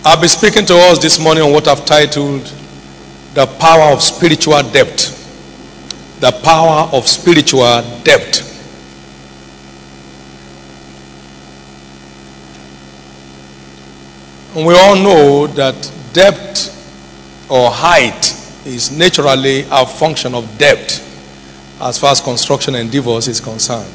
I'll be speaking to us this morning on what I've titled The Power of Spiritual Depth. The Power of Spiritual Depth. And we all know that depth or height is naturally a function of depth as far as construction endeavors is concerned.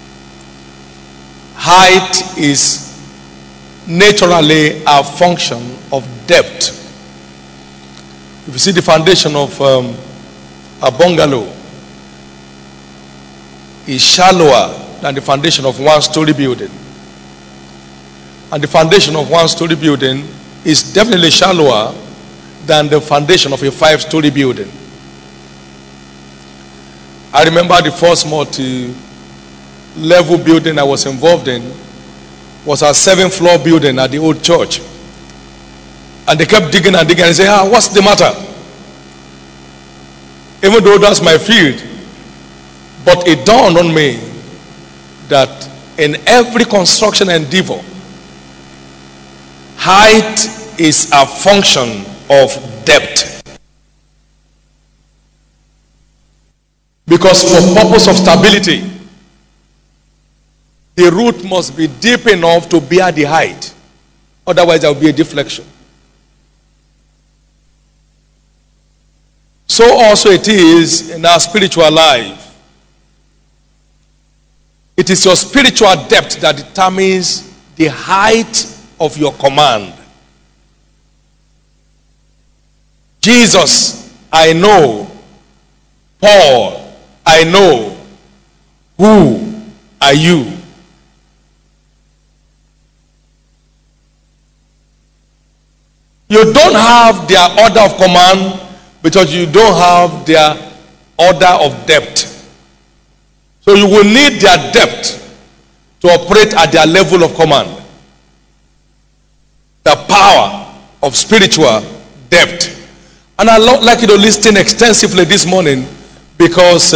Height is naturally a function of depth. If you see the foundation of a bungalow is shallower than the foundation of one-story building. And the foundation of one-story building is definitely shallower than the foundation of a five-story building. I remember the first multi-level building I was involved in was a 7th-floor building at the old church. And they kept digging and digging and say, what's the matter? Even though that's my field. But it dawned on me that in every construction endeavor, height is a function of depth. Because for purpose of stability, the root must be deep enough to bear the height. Otherwise, there will be a deflection. So also it is in our spiritual life. It is your spiritual depth that determines the height of your command. Jesus, I know. Paul, I know. Who are you? You don't have their order of command because you don't have their order of depth. So you will need their depth to operate at their level of command. The power of spiritual depth. And I'd like you to listen extensively this morning because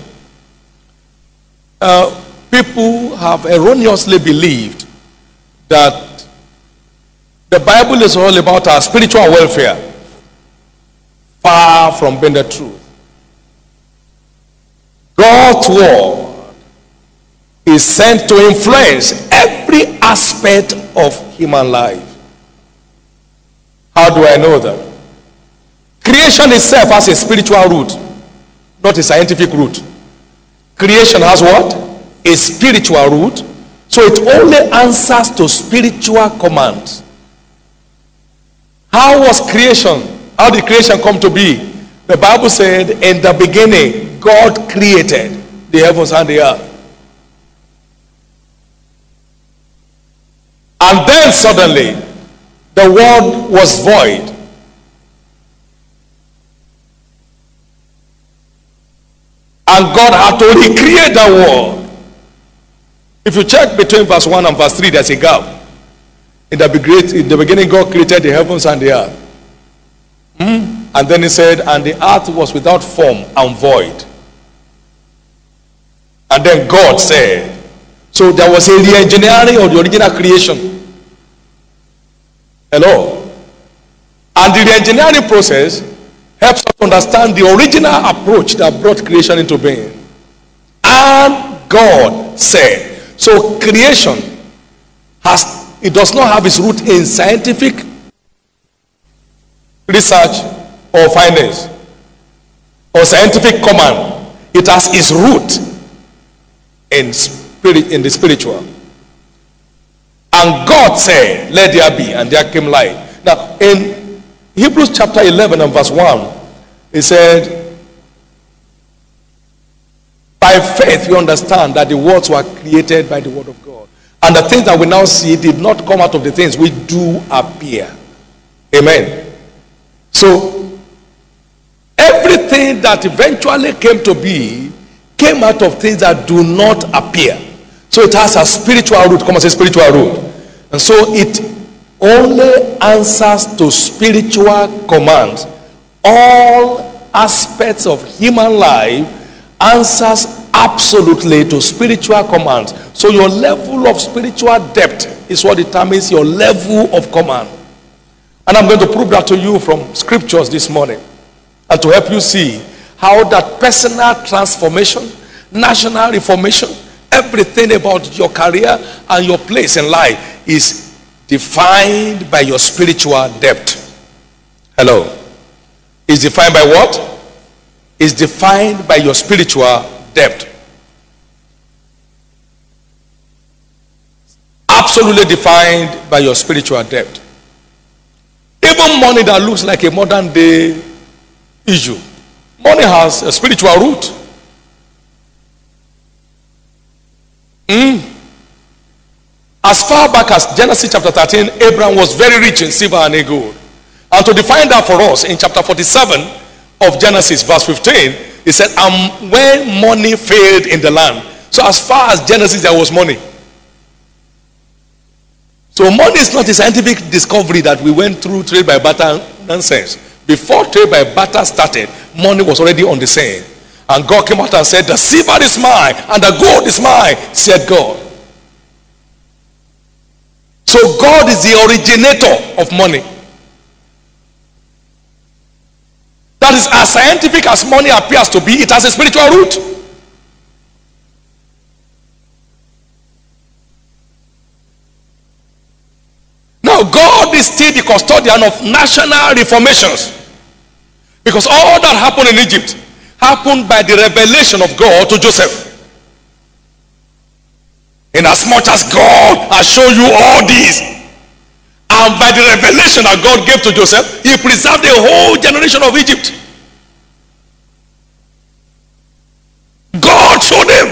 people have erroneously believed that the Bible is all about our spiritual welfare, far from being the truth. God's word is sent to influence every aspect of human life. How do I know that? Creation itself has a spiritual root, not a scientific root. Creation has what? A spiritual root. So it only answers to spiritual commands. How was creation? How did creation come to be? The Bible said, in the beginning, God created the heavens and the earth. And then suddenly, the world was void. And God had to recreate the world. If you check between verse 1 and verse 3, there's a gap. In the beginning, God created the heavens and the earth. And then he said, and the earth was without form and void. And then God said, so there was a re-engineering of the original creation. Hello? And the re-engineering process helps us understand the original approach that brought creation into being. And God said, so creation it does not have its root in scientific research or findings or scientific command. It has its root in the spiritual. And God said, let there be, and there came light. Now in Hebrews chapter 11 and verse 1, it said, by faith we understand that the worlds were created by the word of God. And the things that we now see did not come out of the things which do appear. Amen. So, everything that eventually came to be came out of things that do not appear. So it has a spiritual root. Come on, say spiritual root. And so it only answers to spiritual commands. All aspects of human life answers absolutely to spiritual commands. So your level of spiritual depth is what determines your level of command. And I'm going to prove that to you from scriptures this morning, and to help you see how that personal transformation, national reformation, everything about your career and your place in life is defined by your spiritual depth. Hello. Is defined by what? Is defined by your spiritual depth. Absolutely defined by your spiritual depth. Even money that looks like a modern day issue, money has a spiritual root. As far back as Genesis chapter 13, Abraham was very rich in silver and in gold. And to define that for us, in chapter 47 of Genesis verse 15, he said, when money failed in the land. So as far as Genesis, there was money. So money is not a scientific discovery that we went through trade by barter nonsense. Before trade by barter started, money was already on the scene. And God came out and said, the silver is mine and the gold is mine, said God. So God is the originator of money. That is, as scientific as money appears to be, it has a spiritual root. Now, God is still the custodian of national reformations. Because all that happened in Egypt happened by the revelation of God to Joseph. In as much as God has shown you all this, and by the revelation that God gave to Joseph, he preserved the whole generation of Egypt. God showed him.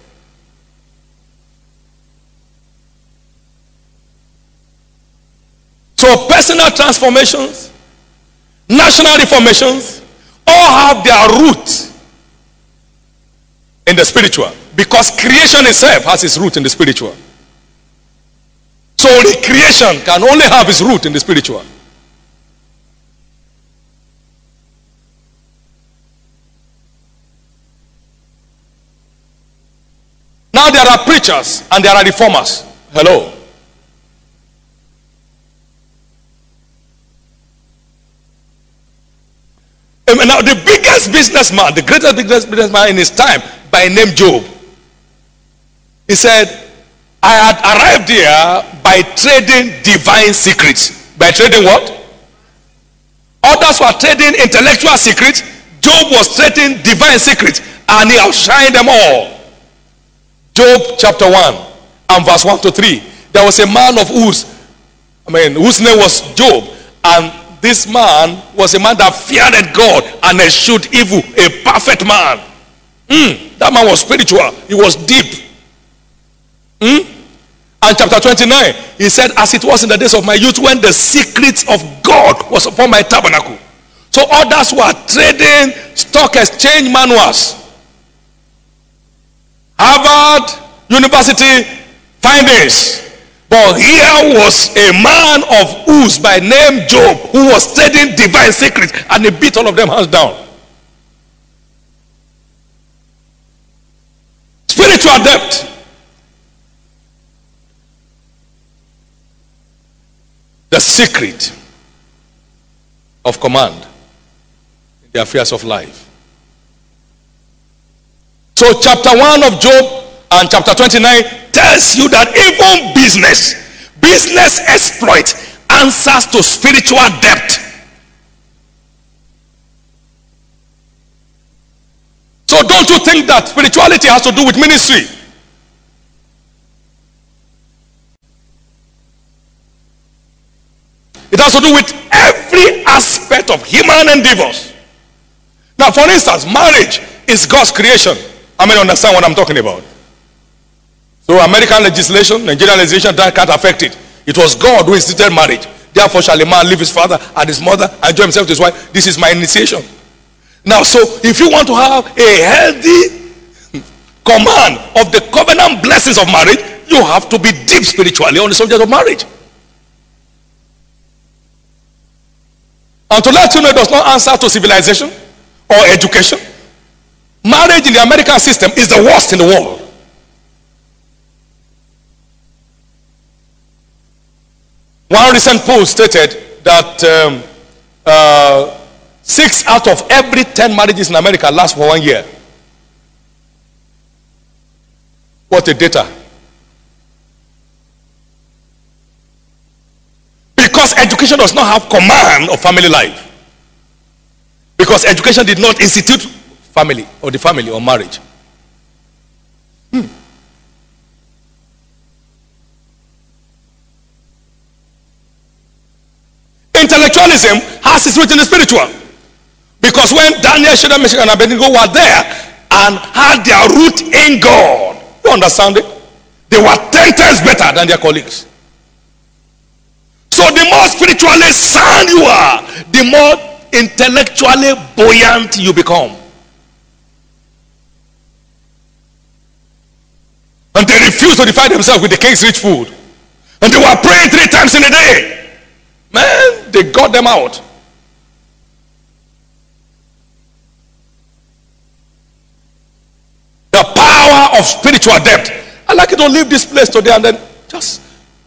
So personal transformations, national reformations, all have their root in the spiritual, because creation itself has its root in the spiritual. So the creation can only have its root in the spiritual. Now there are preachers and there are reformers. Hello. Now the biggest businessman, the greatest businessman in his time, by name Job, he said, I had arrived here by trading divine secrets. By trading what? Others were trading intellectual secrets. Job was trading divine secrets, and he outshined them all. Job chapter 1 and verse 1 to 3. There was a man of whose name was Job, and this man was a man that feared God and eschewed evil, a perfect man. That man was spiritual. He was deep. And chapter 29, he said, as it was in the days of my youth, when the secrets of God was upon my tabernacle. So others were trading stock exchange manuals. Harvard University findings. But here was a man of Uz by name Job, who was trading divine secrets, and he beat all of them hands down. Spiritual depth. The secret of command in the affairs of life. So chapter 1 of Job and chapter 29 tells you that even business exploit answers to spiritual depth. So don't you think that spirituality has to do with ministry? It has to do with every aspect of human endeavors. Now, for instance, marriage is God's creation. How many understand what I'm talking about? So American legislation, Nigerian legislation, that can't affect it. It was God who instituted marriage. Therefore shall a man leave his father and his mother and join himself to his wife. This is my initiation. Now, so if you want to have a healthy command of the covenant blessings of marriage, you have to be deep spiritually on the subject of marriage. And to let you know, it does not answer to civilization or education. Marriage in the American system is the worst in the world. One recent poll stated that 6 out of every 10 marriages in America last for 1 year. What a data. Because education does not have command of family life. Because education did not institute family or the family or marriage. Intellectualism has its root in the spiritual. Because when Daniel, Shadrach, Meshach, and Abednego were there and had their root in God, you understand it? They were 10 times better than their colleagues. So the more spiritually sound you are, the more intellectually buoyant you become. And they refused to defy themselves with the king's rich food. And they were praying 3 times in a day. Man, they got them out. The power of spiritual depth. I'd like you to leave this place today and then just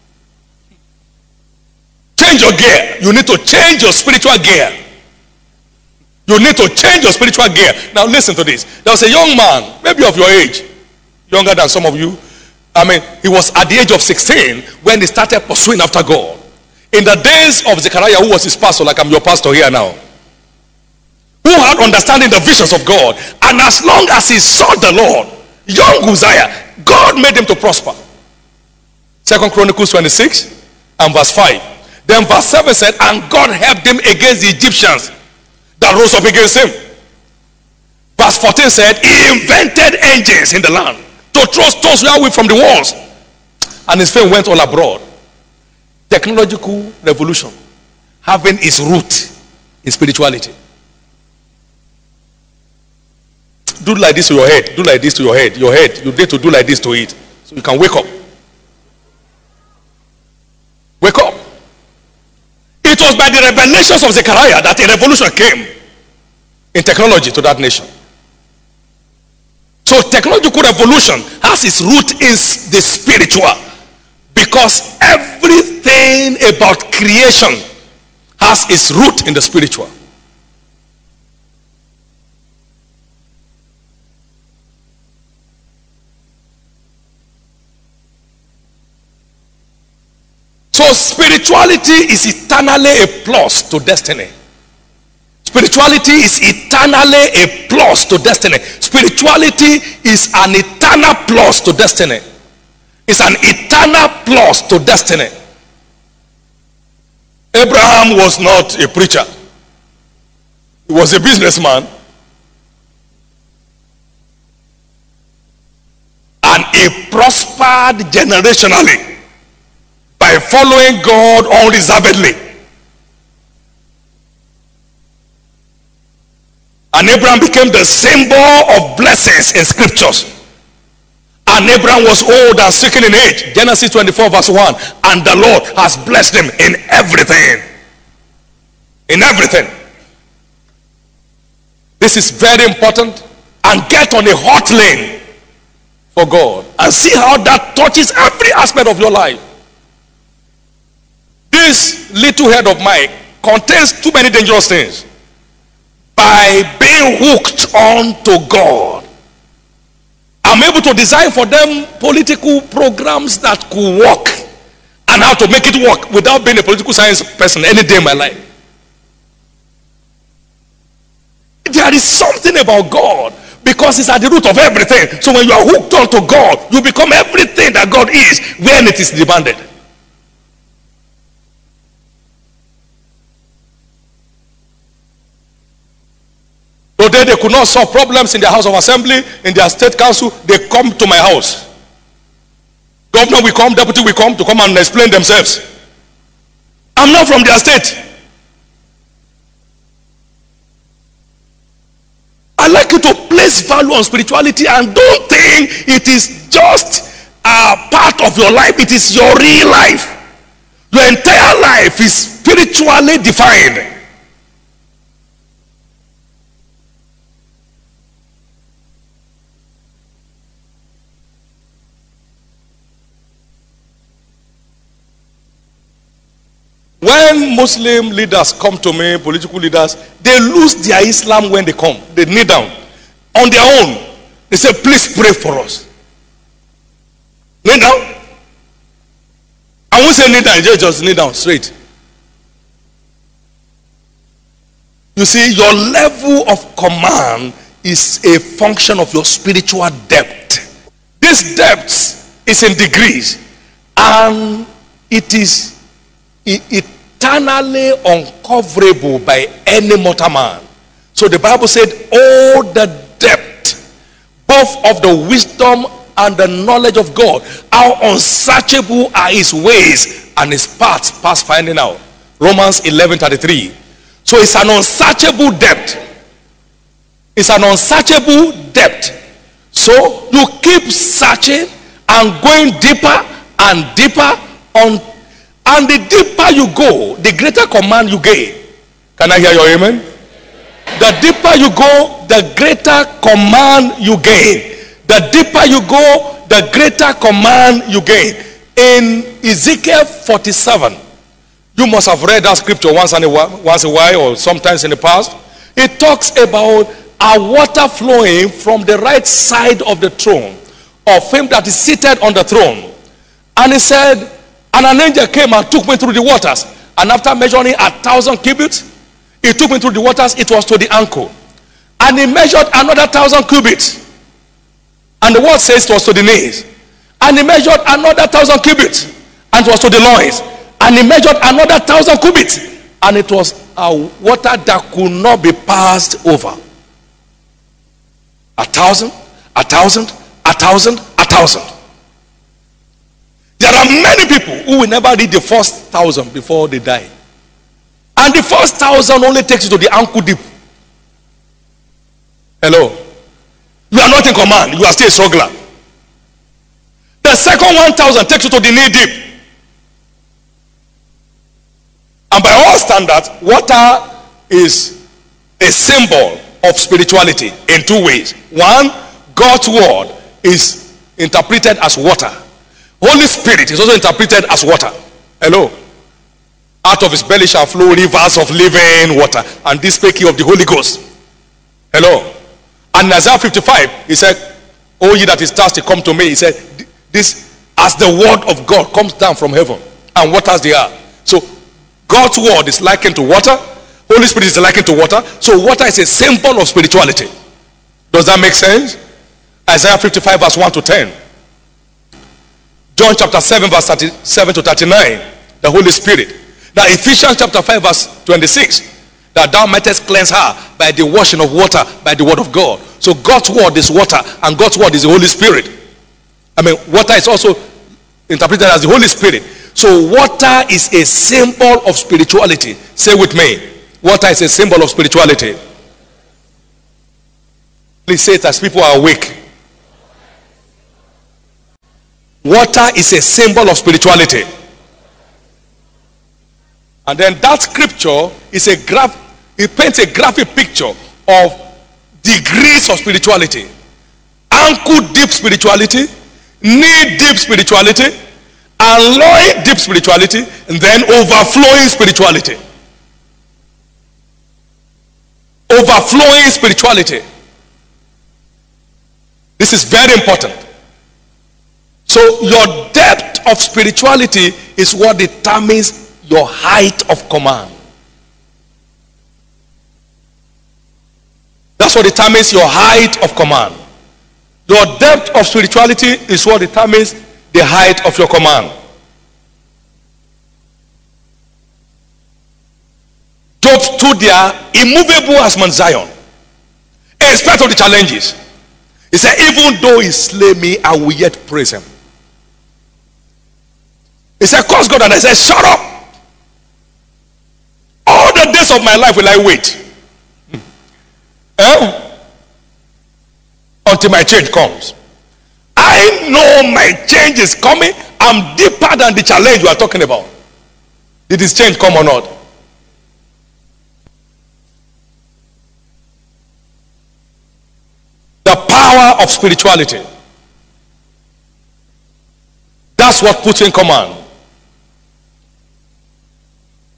change your gear. You need to change your spiritual gear. You need to change your spiritual gear. Now listen to this. There was a young man, maybe of your age, younger than some of you. I mean, he was at the age of 16 when he started pursuing after God. In the days of Zechariah, who was his pastor, like I'm your pastor here now, who had understanding the visions of God, and as long as he sought the Lord, young Uzziah, God made him to prosper. 2 Chronicles 26 and verse 5. Then verse 7 said, and God helped him against the Egyptians that rose up against him. Verse 14 said, he invented engines in the land to throw stones away from the walls, and his fame went all abroad. Technological revolution having its root in spirituality. Do like this to your head. Do like this to your head. Your head, you need to do like this to it, so you can wake up. Wake up. It was by the revelations of Zechariah that a revolution came in technology to that nation. So technological revolution has its root in the spiritual, because everything about creation has its root in the spiritual. So spirituality is eternally a plus to destiny. Spirituality is eternally a plus to destiny. Spirituality is an eternal plus to destiny. It's an eternal plus to destiny. Abraham was not a preacher. He was a businessman. And he prospered generationally by following God unreservedly. And Abraham became the symbol of blessings in scriptures. And Abraham was old and sickly in age. Genesis 24 verse 1. And the Lord has blessed him in everything. In everything. This is very important. And get on a hot lane for God. And see how that touches every aspect of your life. This little head of mine contains too many dangerous things. By being hooked on to God, I'm able to design for them political programs that could work, and how to make it work without being a political science person any day in my life. There is something about God, because it's at the root of everything. So when you are hooked on to God, you become everything that God is when it is demanded. Today they could not solve problems in their house of assembly, in their state council. They come to my house. Governor will come, deputy will come to come and explain themselves. I'm not from their state. I like you to place value on spirituality, and don't think it is just a part of your life. It is your real life. Your entire life is spiritually defined. When Muslim leaders come to me, political leaders, they lose their Islam when they come. They kneel down on their own. They say, please pray for us. Kneel down. I won't say kneel down, just kneel down straight. You see, your level of command is a function of your spiritual depth. This depth is in degrees, and it is eternally uncoverable by any mortal man. So the Bible said, oh, the depth both of the wisdom and the knowledge of God, how unsearchable are his ways and his paths past finding out. Romans 11:33. So it's an unsearchable depth. It's an unsearchable depth. So you keep searching and going deeper and deeper on, and the deeper you go, the greater command you gain. Can I hear your amen? The deeper you go, the greater command you gain. The deeper you go, the greater command you gain. In Ezekiel 47, you must have read that scripture once in a while or sometimes in the past. It talks about a water flowing from the right side of the throne of him that is seated on the throne. And he said, and an angel came and took me through the waters. And after measuring 1,000 cubits, he took me through the waters. It was to the ankle. And he measured another 1,000 cubits. And the word says it was to the knees. And he measured another 1,000 cubits. And it was to the loins. And he measured another 1,000 cubits. And it was a water that could not be passed over. 1,000, 1,000, 1,000, 1,000. There are many people who will never read the first 1,000 before they die. And the first 1,000 only takes you to the ankle deep. Hello? You are not in command. You are still a struggler. The second 1,000 takes you to the knee deep. And by all standards, water is a symbol of spirituality in two ways. One, God's word is interpreted as water. Holy Spirit is also interpreted as water. Hello? Out of his belly shall flow rivers of living water. And this speaking of the Holy Ghost. Hello? And Isaiah 55, he said, "O ye that is thirsty, come to me." He said, this, as the word of God comes down from heaven and waters the earth. So God's word is likened to water. Holy Spirit is likened to water. So water is a symbol of spirituality. Does that make sense? Isaiah 55 verse 1 to 10. John chapter 7 verse 37 to 39. The Holy Spirit. Now Ephesians chapter 5 verse 26. That thou mightest cleanse her by the washing of water, by the word of God. So God's word is water, and God's word is the Holy Spirit. I mean, water is also interpreted as the Holy Spirit. So water is a symbol of spirituality. Say with me, water is a symbol of spirituality. Please say it as people are awake. Water is a symbol of spirituality. And then that scripture is it paints a graphic picture of degrees of spirituality. Ankle deep spirituality, knee deep spirituality, and loin deep spirituality, and then overflowing spirituality. Overflowing spirituality. This is very important. So your depth of spirituality is what determines your height of command. That's what determines your height of command. Your depth of spirituality is what determines the height of your command. Job stood there immovable as Mount Zion, in spite of the challenges. He said, even though he slay me, I will yet praise him. He said, curse God. And I said, shut up. All the days of my life will I wait. Until my change comes. I know my change is coming. I'm deeper than the challenge you are talking about. Did this change come or not? The power of spirituality. That's what puts in command.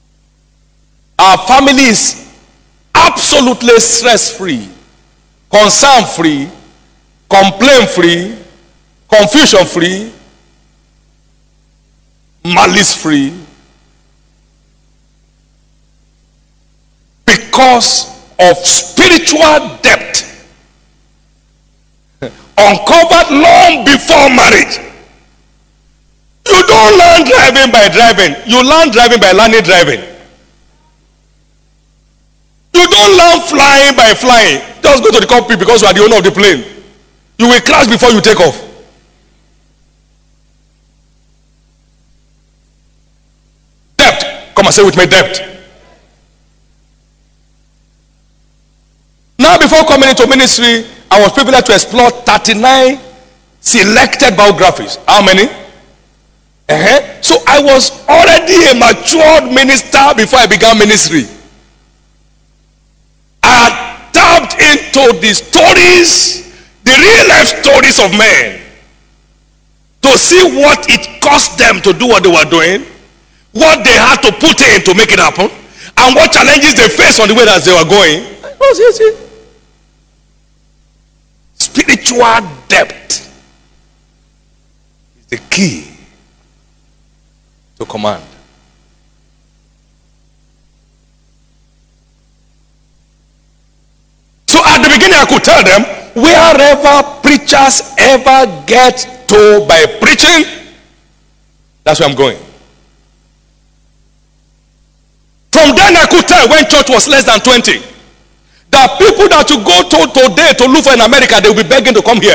our family is absolutely stress-free, concern-free, complaint-free, confusion-free, malice-free, because of spiritual depth uncovered long before marriage. You don't learn driving by driving. You learn driving by learning driving. You don't learn flying by flying. Just go to the cockpit because you are the owner of the plane. You will crash before you take off. Depth. Come and say with me, depth. Now, before coming into ministry, I was privileged to explore 39 selected biographies. How many? So I was already a matured minister before I began ministry. I tapped into the stories, the real life stories of men, to see what it cost them to do what they were doing, what they had to put in to make it happen, and what challenges they faced on the way that they were going. It was easy. Spiritual depth is the key to command. So at the beginning I could tell them, wherever preachers ever get to by preaching, that's where I'm going. From then I could tell when church was less than 20. The people that you go to today to look for in America, they will be begging to come here.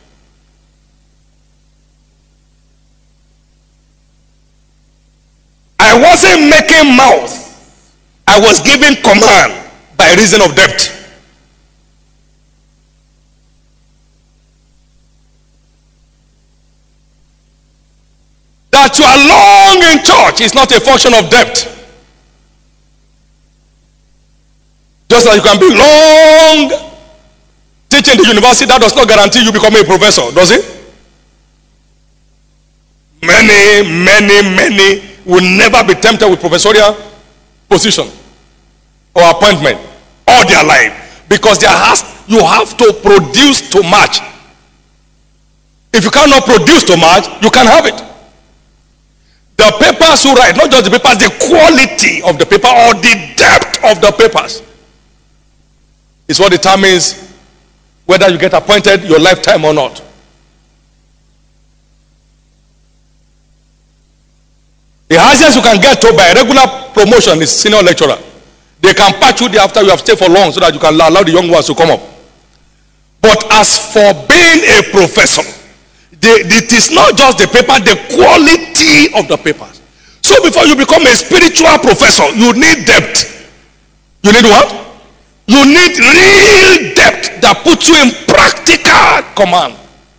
I wasn't making mouth. I was giving command by reason of depth. That you are long in church is not a function of depth. Just like you can be long teaching the university, that does not guarantee you becoming a professor, does it? Many will never be tempted with professorial position or appointment all their life, because you have to produce to match. If you cannot produce to match, you can't have it. The papers you write, not just the papers, the quality of the paper or the depth of the papers is what determines whether you get appointed your lifetime or not. The highest you can get to by regular promotion is senior lecturer. They can patch you there after you have stayed for long so that you can allow the young ones to come up. But as for being a professor, it is not just the paper, the quality of the papers. So before you become a spiritual professor, you need depth. You need what? You need real depth that puts you in practical command.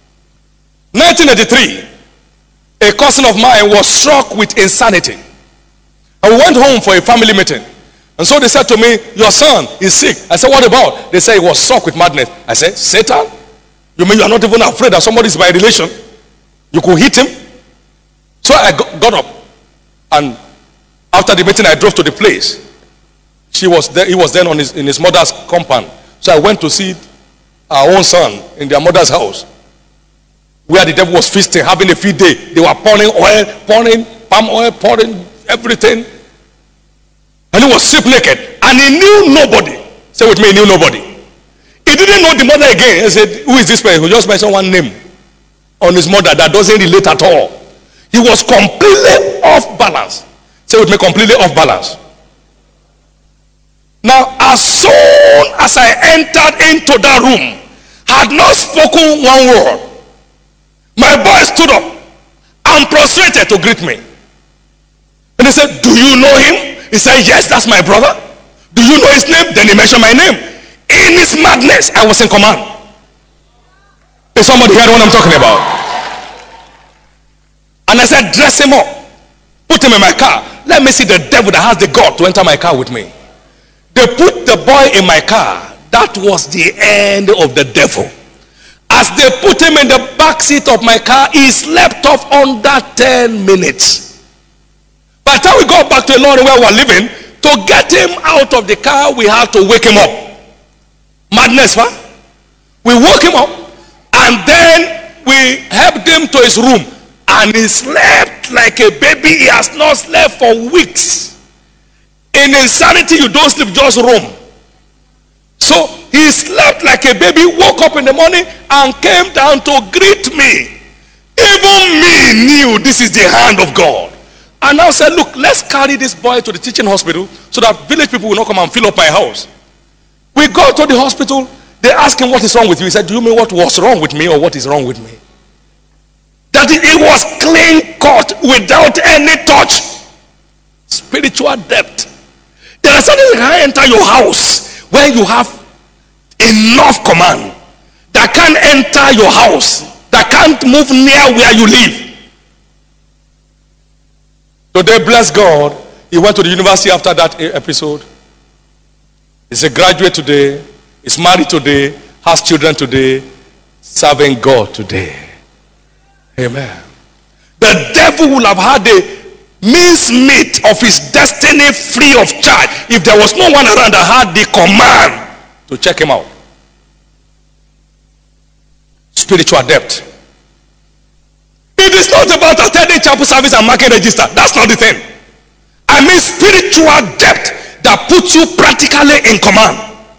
1983, a cousin of mine was struck with insanity. And we went home for a family meeting. And so they said to me, your son is sick. I said, what about? They said he was struck with madness. I said, Satan? You mean you are not even afraid that somebody is by relation? You could hit him? So I got up. And after the meeting, I drove to the place. He was then in his mother's compound. So I went to see our own son in their mother's house, where the devil was feasting, having a feed day. They were pouring oil, pouring palm oil, pouring everything. And he was stripped naked. And he knew nobody. Say with me, he knew nobody. He didn't know the mother again. He said, who is this person? He just mentioned one name on his mother that doesn't relate at all. He was completely off balance. Say with me, completely off balance. Now, as soon as I entered into that room, had not spoken one word, my boy stood up and prostrated to greet me. And he said, do you know him? He said, yes, that's my brother. Do you know his name? Then he mentioned my name. In his madness, I was in command. Is somebody heard what I'm talking about? And I said, dress him up. Put him in my car. Let me see the devil that has the God to enter my car with me. They put the boy in my car. That was the end of the devil. As they put him in the back seat of my car, he slept off under 10 minutes. By the time we got back to the Lord where we were living, To get him out of the car, we had to wake him up. Madness, huh? We woke him up, and then we helped him to his room, and he slept like a baby. He has not slept for weeks. In insanity, you don't sleep, just roam. So he slept like a baby, woke up in the morning and came down to greet me. Even me knew this is the hand of God. And now said, look, let's carry this boy to the teaching hospital so that village people will not come and fill up my house. We go to the hospital. They ask him, what is wrong with you? He said, do you mean what was wrong with me or what is wrong with me? That it was clean cut without any touch. Spiritual depth. There are certain things that enter your house when you have enough command. That can't enter your house. That can't move near where you live. Today, bless God, he went to the university after that episode. He's a graduate today. He's married today. Has children today. Serving God today. Amen. The devil will have had a mincemeat of his destiny free of charge if there was no one around that had the command to check him out. Spiritual depth. It is not about attending chapel service and marking register. That's not the thing. I mean spiritual depth that puts you practically in command.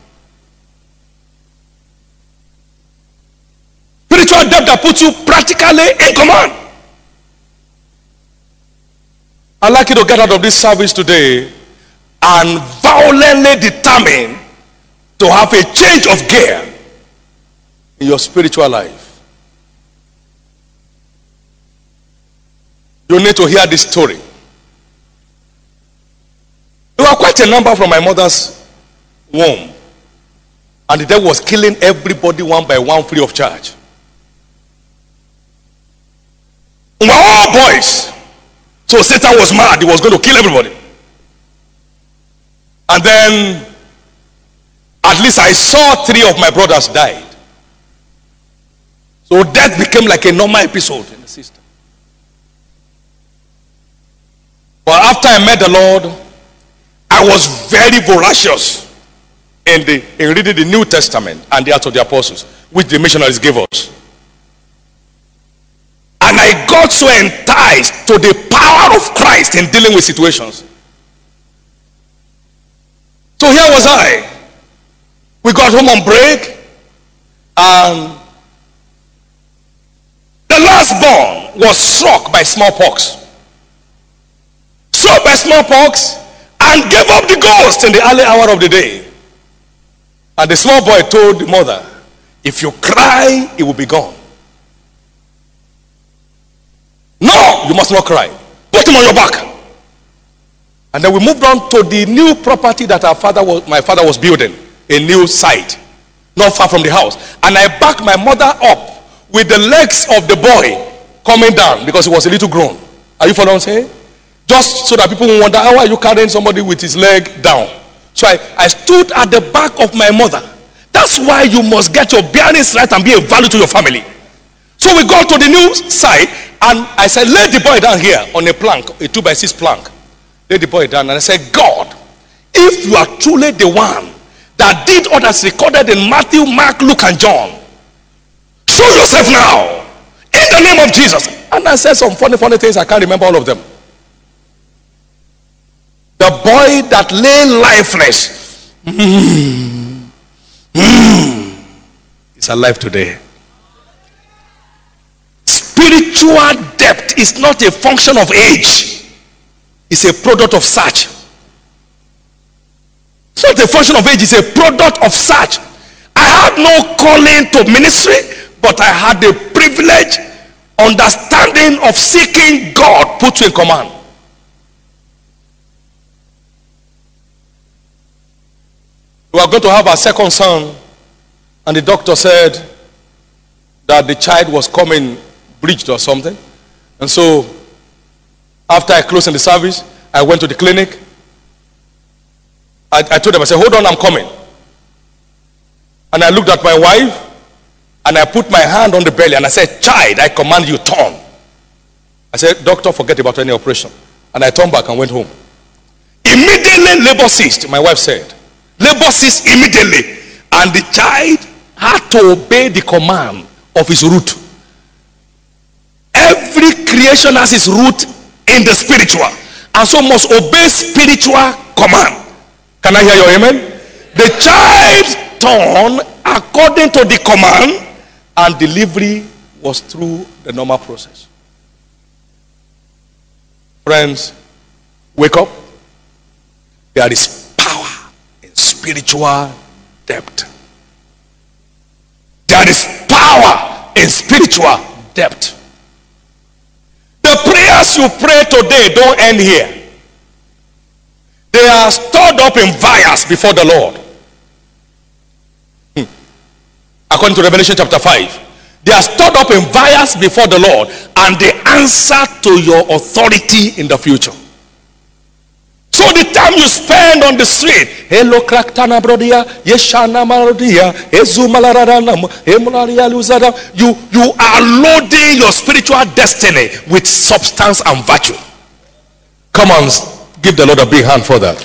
Spiritual depth that puts you practically in command. I'd like you to get out of this service today and violently determine to have a change of gear in your spiritual life. You need to hear this story. There were quite a number from my mother's womb, and the devil was killing everybody one by one free of charge. We were all boys. So Satan was mad. He was going to kill everybody. And then, at least I saw 3 of my brothers died. So death became like a normal episode in the system. But after I met the Lord, I was very voracious in reading the New Testament and the Acts of the Apostles, which the missionaries gave us. And I got so enticed to the power of Christ in dealing with situations. So here was I. We got home on break, and the last born was struck by smallpox. Struck by smallpox and gave up the ghost in the early hour of the day. And the small boy told the mother, if you cry, it will be gone. No, you must not cry. Put him on your back. And then we moved on to the new property that my father was building. A new site. Not far from the house. And I backed my mother up with the legs of the boy coming down because he was a little grown. Are you following what I'm saying? Just so that people won't wonder, how are you carrying somebody with his leg down? So I stood at the back of my mother. That's why you must get your bearings right and be a value to your family. So we got to the new site, and I said, lay the boy down here on a plank, a 2x6 plank. Lay the boy down, and I said, God, if you are truly the one that did all that's recorded in Matthew, Mark, Luke, and John, show yourself now in the name of Jesus. And I said some funny things. I can't remember all of them. The boy that lay lifeless is alive today. Spiritual depth is not a function of age. It's a product of search. It's not a function of age. It's a product of search. I had no calling to ministry, but I had the privilege, understanding of seeking God put you in command. We are going to have our second son, and the doctor said that the child was coming breached or something. And so after I closed in the service, I went to the clinic. I told them, I said, hold on, I'm coming. And I looked at my wife, and I put my hand on the belly, and I said, child, I command you, turn. I said, doctor, forget about any operation. And I turned back and went home. Immediately labor ceased, my wife said. Labor ceased immediately. And the child had to obey the command of his root. Every creation has its root in the spiritual, and so must obey spiritual command. Can I hear your amen? The child turned according to the command, and delivery was through the normal process. Friends, wake up. There is power in spiritual depth. There is power in spiritual depth. The prayers you pray today don't end here. They are stored up in vials before the Lord. According to Revelation chapter 5, they are stored up in vials before the Lord, and they answer to your authority in the future. So the time you spend on the street, hello kraktana brodia, yeshana marodia, you are loading your spiritual destiny with substance and virtue. Come on, give the Lord a big hand for that.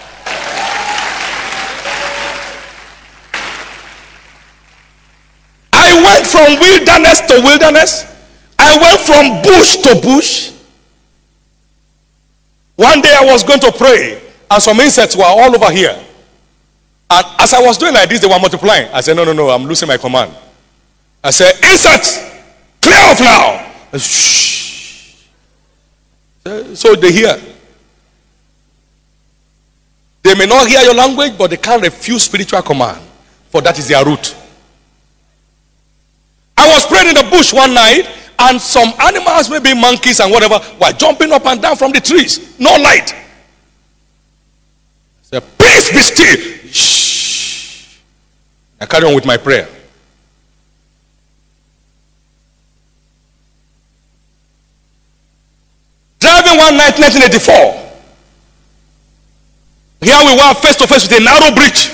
I went from wilderness to wilderness. I went from bush to bush. One day I was going to pray, and some insects were all over here. And as I was doing like this, they were multiplying. I said, no, I'm losing my command. I said, insects, clear off now. And shh. So they hear. They may not hear your language, but they can't refuse spiritual command, for that is their root. I was praying in the bush one night, and some animals, maybe monkeys and whatever, were jumping up and down from the trees. No light. I said, peace be still. Shh. I carry on with my prayer. Driving one night, 1984. Here we were face to face with a narrow bridge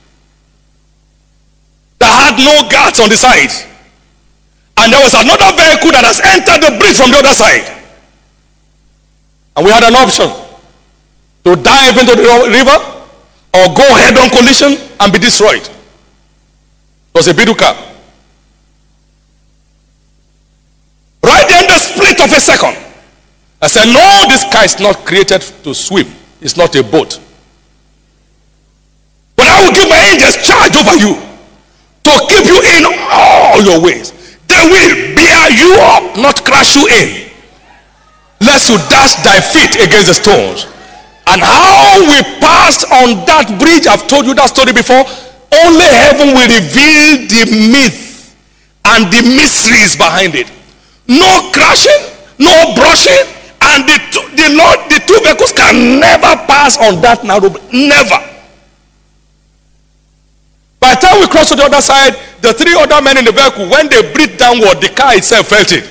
that had no guards on the side. And there was another vehicle that has entered the bridge from the other side. And we had an option to dive into the river or go head-on collision and be destroyed. It was a biduka. Right in the split of a second, I said, no, this car is not created to swim. It's not a boat. But I will give my angels charge over you to keep you in all your ways. They will bear you up, not crush you in, lest you dash thy feet against the stones. And how we passed on that bridge, I've told you that story before. Only heaven will reveal the myth and the mysteries behind it. No crashing, no brushing, and the two vehicles can never pass on that narrow bridge. Never. By the time we crossed to the other side, the three other men in the vehicle, when they breathed downward, the car itself felt it.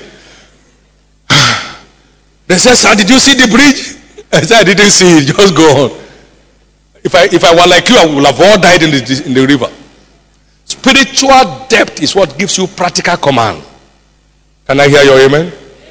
They said, sir, did you see the bridge? I said, I didn't see it. Just go on. If I were like you, I would have all died in the river. Spiritual depth is what gives you practical command. Can I hear your amen?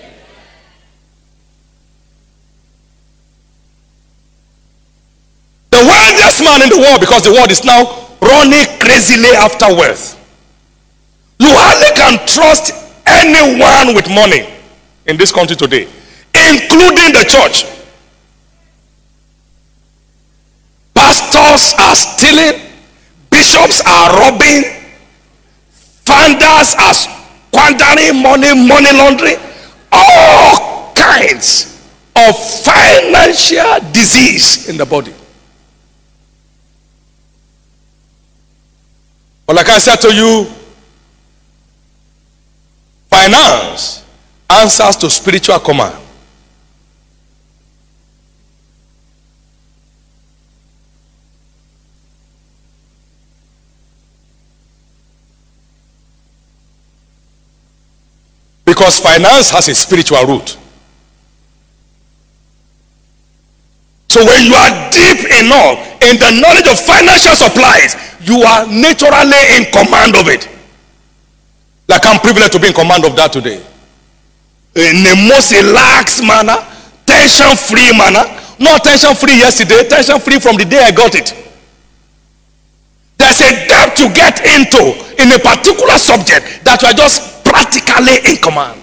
The wealthiest man in the world, because the world is now running crazily after wealth. You hardly can trust anyone with money in this country today, including the church. Pastors are stealing, bishops are robbing, founders are squandering money laundering, all kinds of financial disease in the body. But like I said to you, finance answers to spiritual command. Because finance has a spiritual root. So when you are deep enough in the knowledge of financial supplies, you are naturally in command of it. Like I'm privileged to be in command of that today. In a most relaxed manner, tension-free manner, Not tension free yesterday, tension free from the day I got it. There's a depth to get into in a particular subject that you are just practically in command.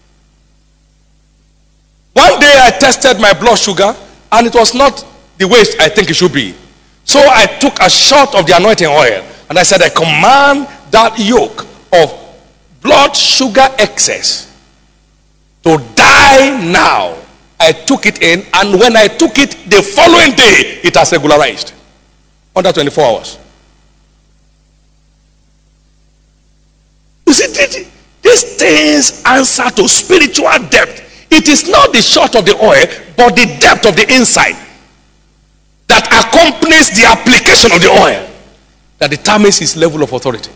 One day I tested my blood sugar and it was not the way I think it should be. So I took a shot of the anointing oil and I said, I command that yoke of blood sugar excess to die now. I took it in, and when I took it the following day, it has regularized under 24 hours. You see, these things answer to spiritual depth. It is not the shot of the oil, but the depth of the insight that accompanies the application of the oil that determines his level of authority.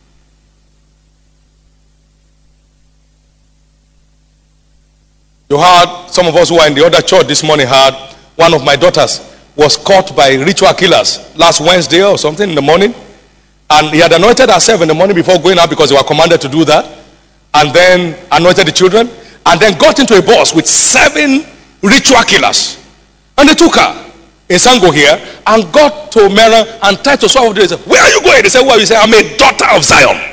You heard, some of us who are in the other church this morning heard, one of my daughters was caught by ritual killers last Wednesday or something in the morning. And he had anointed herself in the morning before going out because they were commanded to do that. And then anointed the children. And then got into a bus with 7 ritual killers. And they took her in Sango here and got to Mera and tried to swallow the. They said, where are you going? They said, well, you say, I'm a daughter of Zion.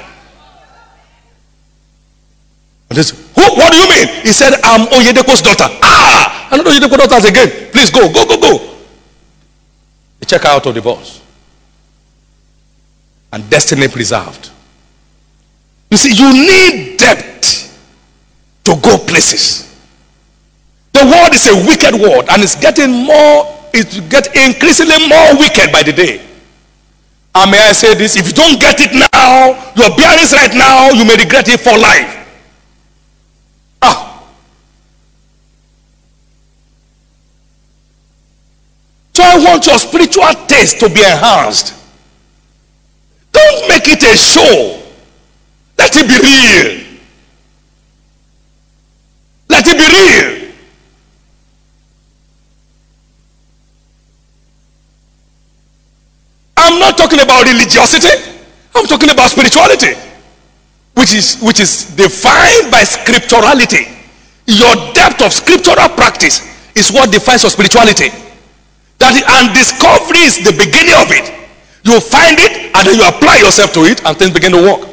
And they said, what do you mean? He said, I'm Oyedepo's daughter. Ah, I'm not Oyedepo's daughter again. Please go. They check her out of the bus. And destiny preserved. You see, you need depth to go places. The world is a wicked world, and it's getting increasingly more wicked by the day. And may I say this, if you don't get it now, your bearings right now, you may regret it for life. So I want your spiritual taste to be enhanced. Don't make it a show. Let it be real. Let it be real. I'm not talking about religiosity. I'm talking about spirituality, which is defined by scripturality. Your depth of scriptural practice is what defines your spirituality. And discovery is the beginning of it. You find it and then you apply yourself to it and things begin to work.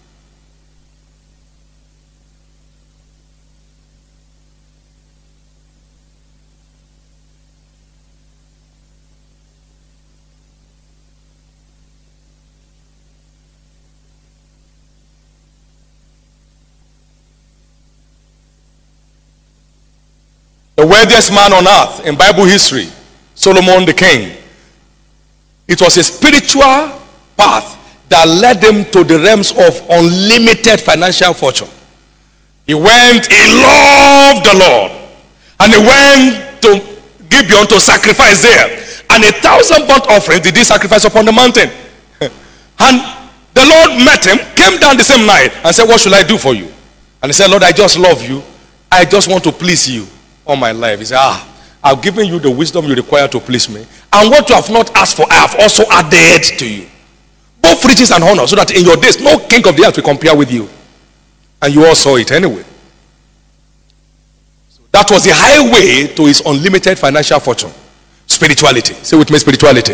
The wealthiest man on earth in Bible history, Solomon the king. It was a spiritual path that led him to the realms of unlimited financial fortune. He loved the Lord, and he went to Gibeon to sacrifice there. And 1,000 burnt offerings did he sacrifice upon the mountain. And the Lord met him, came down the same night, and said, what should I do for you? And he said, Lord, I just love you. I just want to please you all my life. He said, I've given you the wisdom you require to please me. And what you have not asked for, I have also added to you. Both riches and honor, so that in your days, no king of the earth will compare with you. And you all saw it anyway. So that was the highway to his unlimited financial fortune. Spirituality. Say with me, spirituality.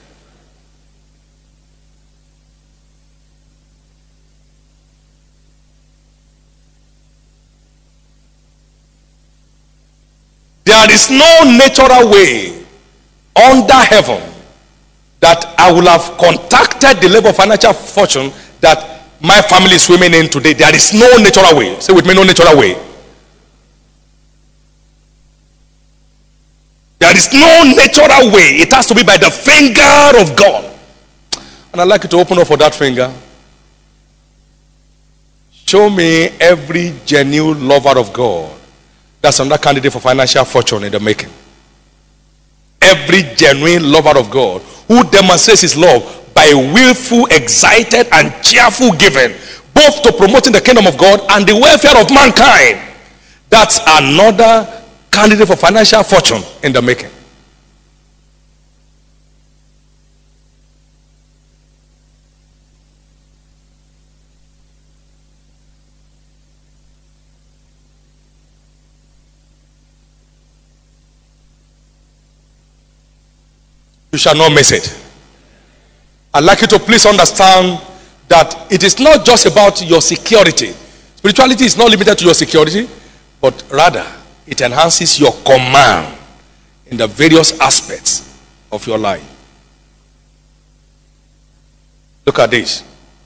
There is no natural way under heaven that I will have contacted the level of financial fortune that my family is swimming in today. There is no natural way. Say with me, no natural way. There is no natural way. It has to be by the finger of God. And I'd like you to open up for that finger. Show me every genuine lover of God that's another candidate for financial fortune in the making. Every genuine lover of God who demonstrates his love by willful, excited, and cheerful giving, both to promoting the kingdom of God and the welfare of mankind. That's another candidate for financial fortune in the making. You shall not miss it. I'd like you to please understand that it is not just about your security. Spirituality is not limited to your security, but rather it enhances your command in the various aspects of your life. Look at this.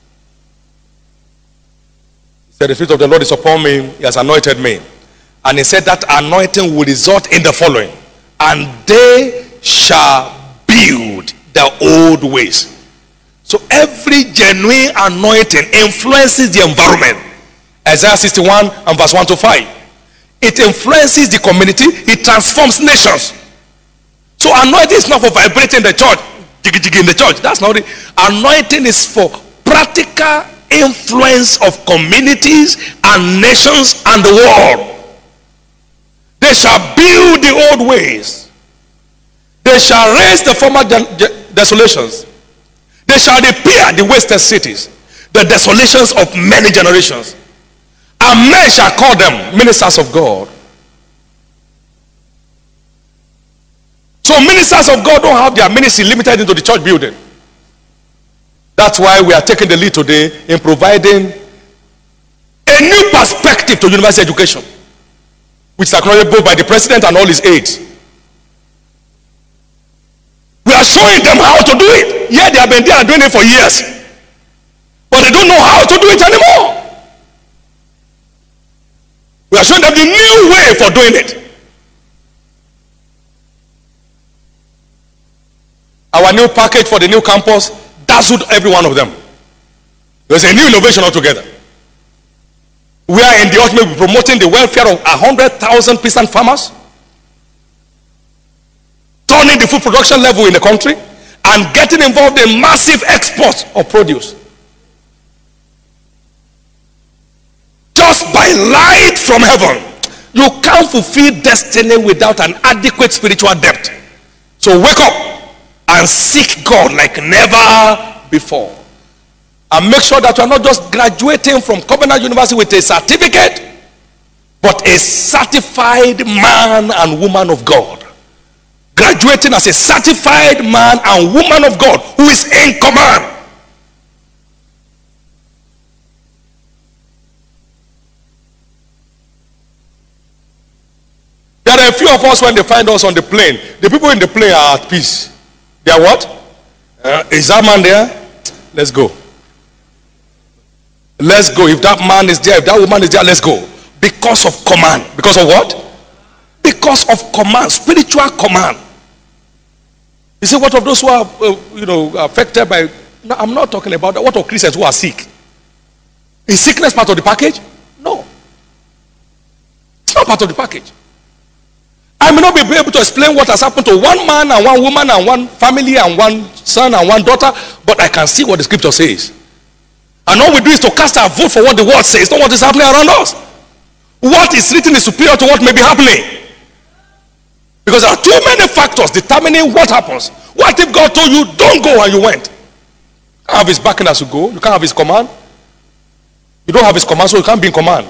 He said, the Spirit of the Lord is upon me. He has anointed me. And he said that anointing will result in the following. And they shall build the old ways. So every genuine anointing influences the environment. Isaiah 61 and verse 1 to 5. It influences the community. It transforms nations. So anointing is not for vibrating the church. In the church. That's not it. Anointing is for practical influence of communities and nations and the world. They shall build the old ways. They shall raise the former desolations. They shall repair the wasted cities, the desolations of many generations. And men shall call them ministers of God. So ministers of God don't have their ministry limited into the church building. That's why we are taking the lead today in providing a new perspective to university education, which is acknowledged both by the president and all his aides. We are showing them how to do it. Yeah, they have been there doing it for years, but they don't know how to do it anymore. We are showing them the new way for doing it. Our new package for the new campus dazzled every one of them. There's a new innovation altogether. We are in the ultimate promoting the welfare of 100,000 peasant farmers, turning the food production level in the country, and getting involved in massive exports of produce. Just by light from heaven, you can't fulfill destiny without an adequate spiritual depth. So wake up and seek God like never before. And make sure that you are not just graduating from Covenant University with a certificate, but a certified man and woman of God. Graduating as a certified man and woman of God who is in command. There are a few of us, when they find us on the plane, the people in the plane are at peace. They are what? Is that man there? Let's go. Let's go. If that man is there, if that woman is there, let's go. Because of command. Because of what? Because of command. Spiritual command. You say, what of those who are, affected by... No, I'm not talking about that. What of Christians who are sick? Is sickness part of the package? No. It's not part of the package. I may not be able to explain what has happened to one man and one woman and one family and one son and one daughter, but I can see what the scripture says. And all we do is to cast our vote for what the word says, not what is happening around us. What is written is superior to what may be happening. Because there are too many factors determining what happens. What if God told you, don't go, and you went? You can't have his backing as you go. You can't have his command. You don't have his command, so you can't be in command.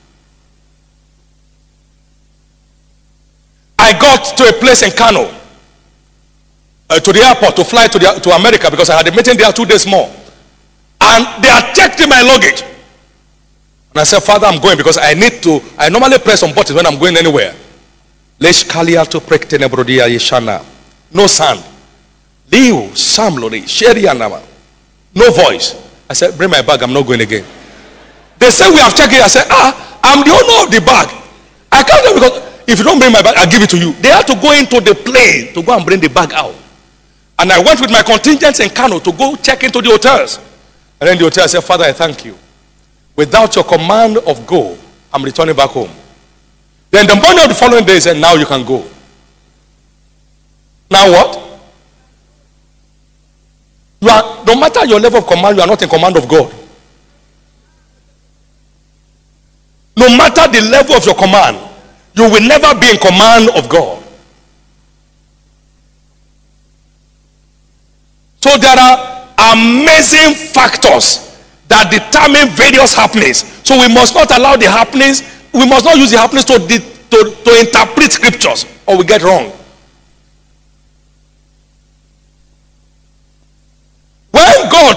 I got to a place in Kano, to the airport to fly to America, because I had a meeting there 2 days more. And they had checked in my luggage. And I said, Father, I'm going because I normally press on buttons when I'm going anywhere. No sound. No voice. I said, bring my bag, I'm not going again. They said, we have checked it. I said, I'm the owner of the bag. I can't go because if you don't bring my bag, I'll give it to you. They had to go into the plane to go and bring the bag out. And I went with my contingents in Kano to go check into the hotels. And then the hotel said, Father, I thank you. Without your command of go, I'm returning back home. Then the morning of the following day said, now you can go. Now what? No matter your level of command, you are not in command of God. No matter the level of your command, you will never be in command of God. So there are amazing factors that determine various happenings. So we must not allow the happenings, we must not use the happenings to interpret scriptures, or we get wrong.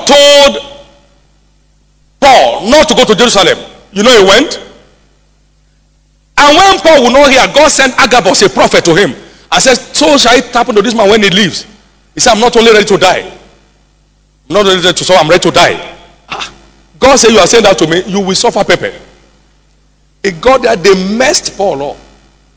God told Paul not to go to Jerusalem, you know he went. And when Paul would not hear, God sent Agabus, a prophet, to him and said, so shall it happen to this man when he leaves. He said, I'm not only ready to die, I'm not only ready to suffer, I'm ready to die. God said, you are saying that to me, you will suffer pepper. It got there, they messed Paul up.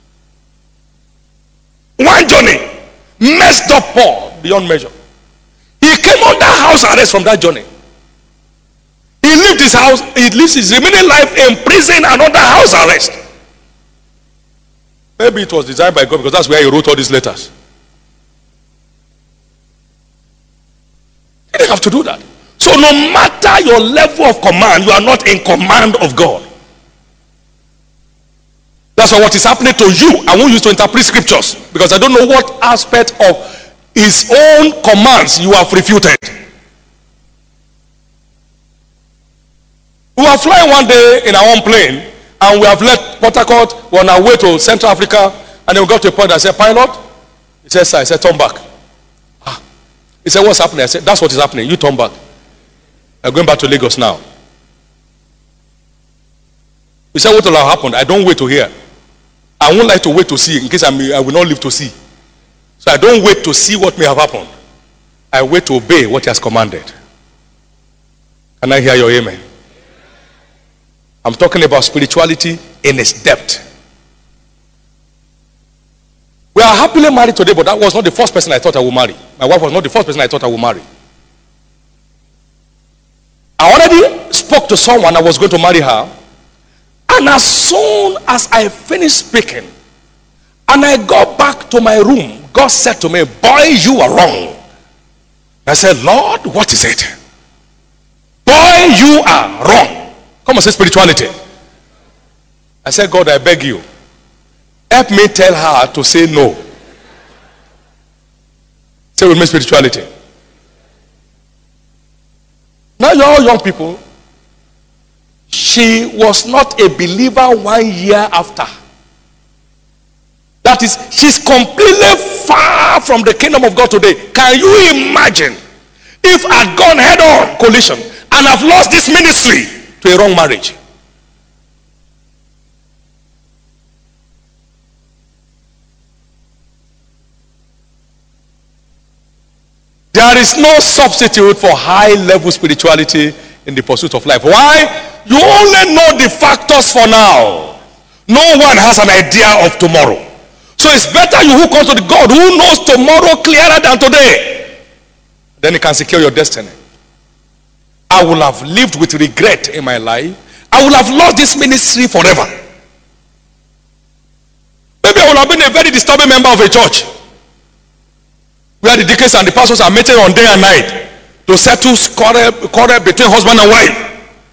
One journey messed up Paul beyond measure. He came under house arrest from that journey. He lived his house, he lives his remaining life in prison and under house arrest. Maybe it was designed by God because that's where he wrote all these letters. He didn't have to do that. So no matter your level of command, you are not in command of God. That's what is happening to you. I won't use to interpret scriptures because I don't know what aspect of his own commands you have refuted. We were flying one day in our own plane and we have left Port Harcourt. We're on our way to Central Africa and then we got to a point. I said, pilot? He said, sir. I said, turn back. He said, what's happening? I said, that's what is happening. You turn back. I'm going back to Lagos now. He said, what will have happened? I don't wait to hear. I won't like to wait to see in case I will not live to see. So I don't wait to see what may have happened. I wait to obey what he has commanded. Can I hear your amen? I'm talking about spirituality in its depth. We are happily married today, but that was not the first person I thought I would marry. My wife was not the first person I thought I would marry. I already spoke to someone I was going to marry her. And as soon as I finished speaking and I got back to my room, God said to me, boy, you are wrong. I said, Lord, what is it? Boy, you are wrong. Come on, say spirituality. I said, God, I beg you, help me tell her to say no. Say with me, spirituality. Now you're all young people. She was not a believer 1 year after. That is, she's completely far from the kingdom of God today. Can you imagine if I'd gone head on collision and I've lost this ministry to a wrong marriage? There is no substitute for high level spirituality in the pursuit of life. Why? You only know the factors for now. No one has an idea of tomorrow. So it's better you who come to the God who knows tomorrow clearer than today. Then he can secure your destiny. I will have lived with regret in my life. I will have lost this ministry forever. Maybe I will have been a very disturbing member of a church where the deacons and the pastors are meeting on day and night to settle quarrel between husband and wife.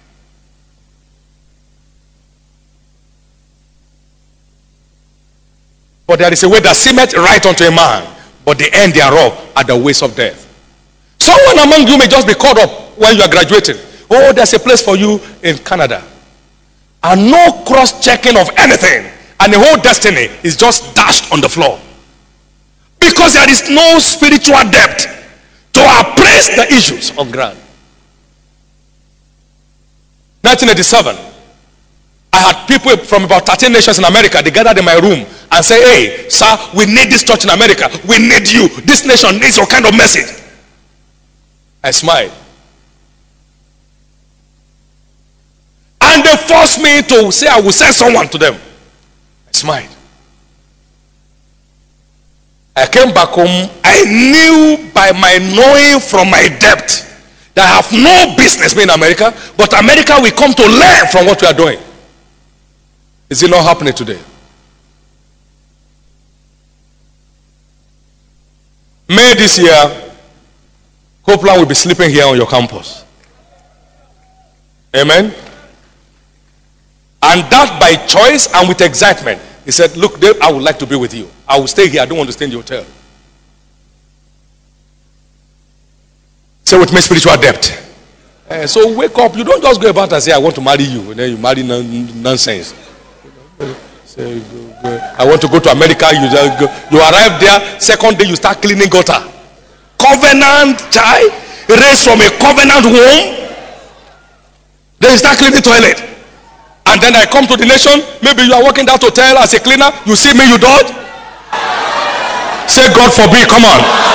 But there is a way that seemeth right unto a man, but the end thereof are the ways of death. Someone among you may just be caught up when you are graduating. Oh, there's a place for you in Canada. And no cross-checking of anything. And the whole destiny is just dashed on the floor. Because there is no spiritual depth to appraise the issues of ground. 1987. I had people from about 13 nations in America. They gathered in my room and say, hey, sir, we need this church in America. We need you. This nation needs your kind of message. I smiled. And they forced me to say I will send someone to them. I smiled. I came back home. I knew by my knowing from my depth that I have no business being in America, but America will come to learn from what we are doing. Is it not happening today? May this year, Copeland will be sleeping here on your campus. Amen. And that by choice and with excitement. He said, look, Dave, I would like to be with you. I will stay here. I don't want to stay in the hotel. Say with me, spiritual depth. So wake up. You don't just go about and say, I want to marry you. And then you marry nonsense. Say, I want to go to America. You arrive there. Second day, you start cleaning gutter. Covenant child. raised from a covenant womb. Then you start cleaning toilet. And then I come to the nation. Maybe you are working that hotel as a cleaner. You see me, you dodge. Say, God forbid. Come on.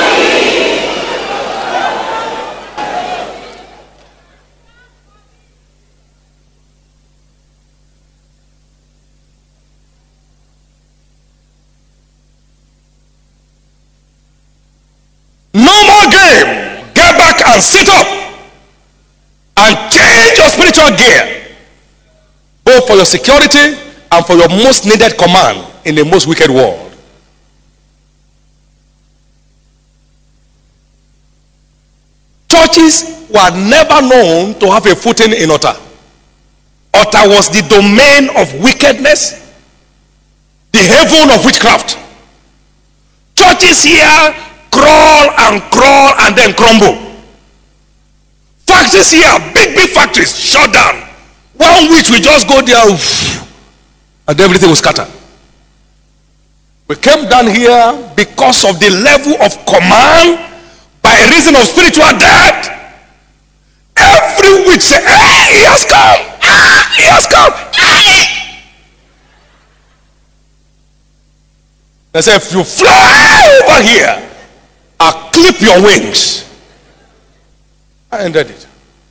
No more game. Get back and sit up and change your spiritual gear, both for your security and for your most needed command in a most wicked world. Churches were never known to have a footing in utter. Utter was the domain of wickedness, the haven of witchcraft. Churches here crawl and then crumble. Factories here, big factories, shut down. 1 week we just go there and everything will scatter. We came down here because of the level of command by reason of spiritual death. Every week say, hey, he has come. He has come. They say, if you fly over here, I'll clip your wings. I ended it.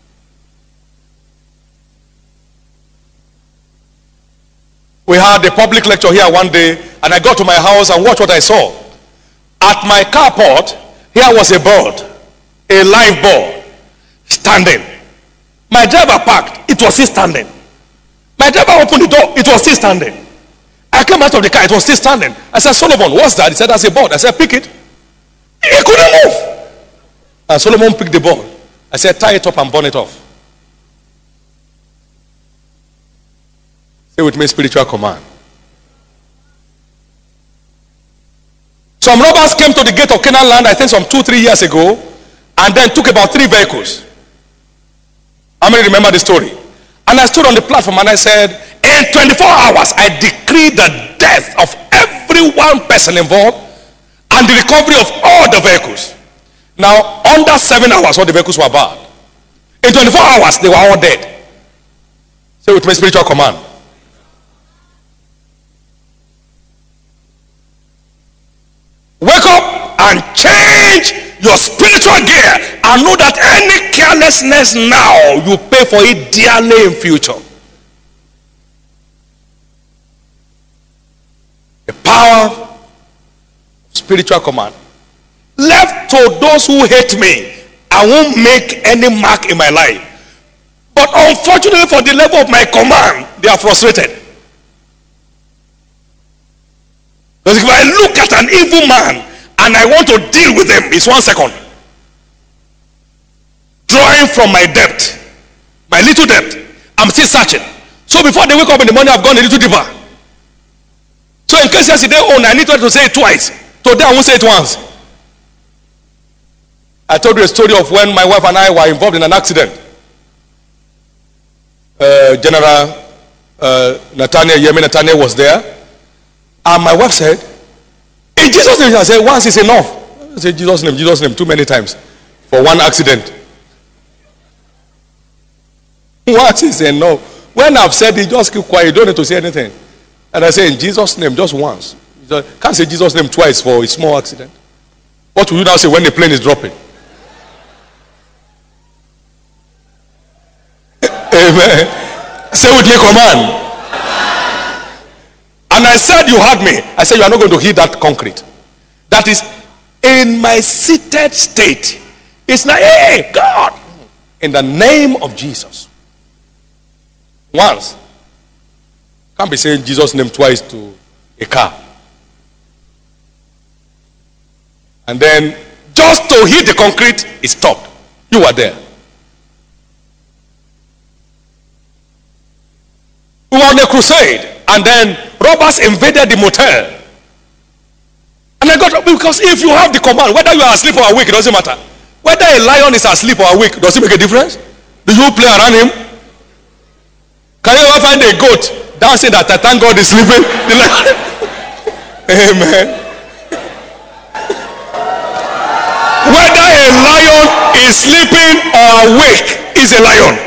We had a public lecture here one day, and I got to my house and watched what I saw. At my carport, here was a bird, a live bird, standing. My driver parked, it was still standing. My driver opened the door, it was still standing. I came out of the car, it was still standing. I said, Solomon, what's that? He said, that's a bird. I said, pick it. He couldn't move. And Solomon picked the ball. I said, tie it up and burn it off. Say with me, spiritual command. Some robbers came to the gate of Canaan land, I think some 2-3 years ago, and then took about 3 vehicles. How many remember the story? And I stood on the platform and I said, in 24 hours, I decree the death of every one person involved and the recovery of all the vehicles. Now, under 7 hours, all the vehicles were bad. In 24 hours, they were all dead. Say with me, spiritual command. Wake up and change your spiritual gear and know that any carelessness now, you pay for it dearly in future. The power of spiritual command. Left to those who hate me, I won't make any mark in my life. But unfortunately for the level of my command, they are frustrated. Because if I look at an evil man and I want to deal with him, it's 1 second. Drawing from my debt, my little debt, I'm still searching. So before they wake up in the morning, I've gone a little deeper. So in case yesterday I need to say it twice. Today I won't say it once. I told you a story of when my wife and I were involved in an accident. General Yemi Nathaniel was there. And my wife said, in Jesus' name. I said, once is enough. I said, Jesus' name, too many times for one accident. Once is enough. When I've said it, just keep quiet. You don't need to say anything. And I say, in Jesus' name, just once. You can't say Jesus' name twice for a small accident. What will you now say when the plane is dropping? Amen. Say with me, command. And I said, you heard me. I said, you are not going to hit that concrete. That is in my seated state. It's like, hey, God, in the name of Jesus. Once. Can't be saying Jesus' name twice to a car. And then, just to hit the concrete, it stopped. You were there. We were on a crusade. And then robbers invaded the motel. And I got up because if you have the command, whether you are asleep or awake, it doesn't matter. Whether a lion is asleep or awake, does it make a difference? Do you play around him? Can you ever find a goat dancing that I thank God is sleeping? Amen. Whether a lion is sleeping or awake is a lion.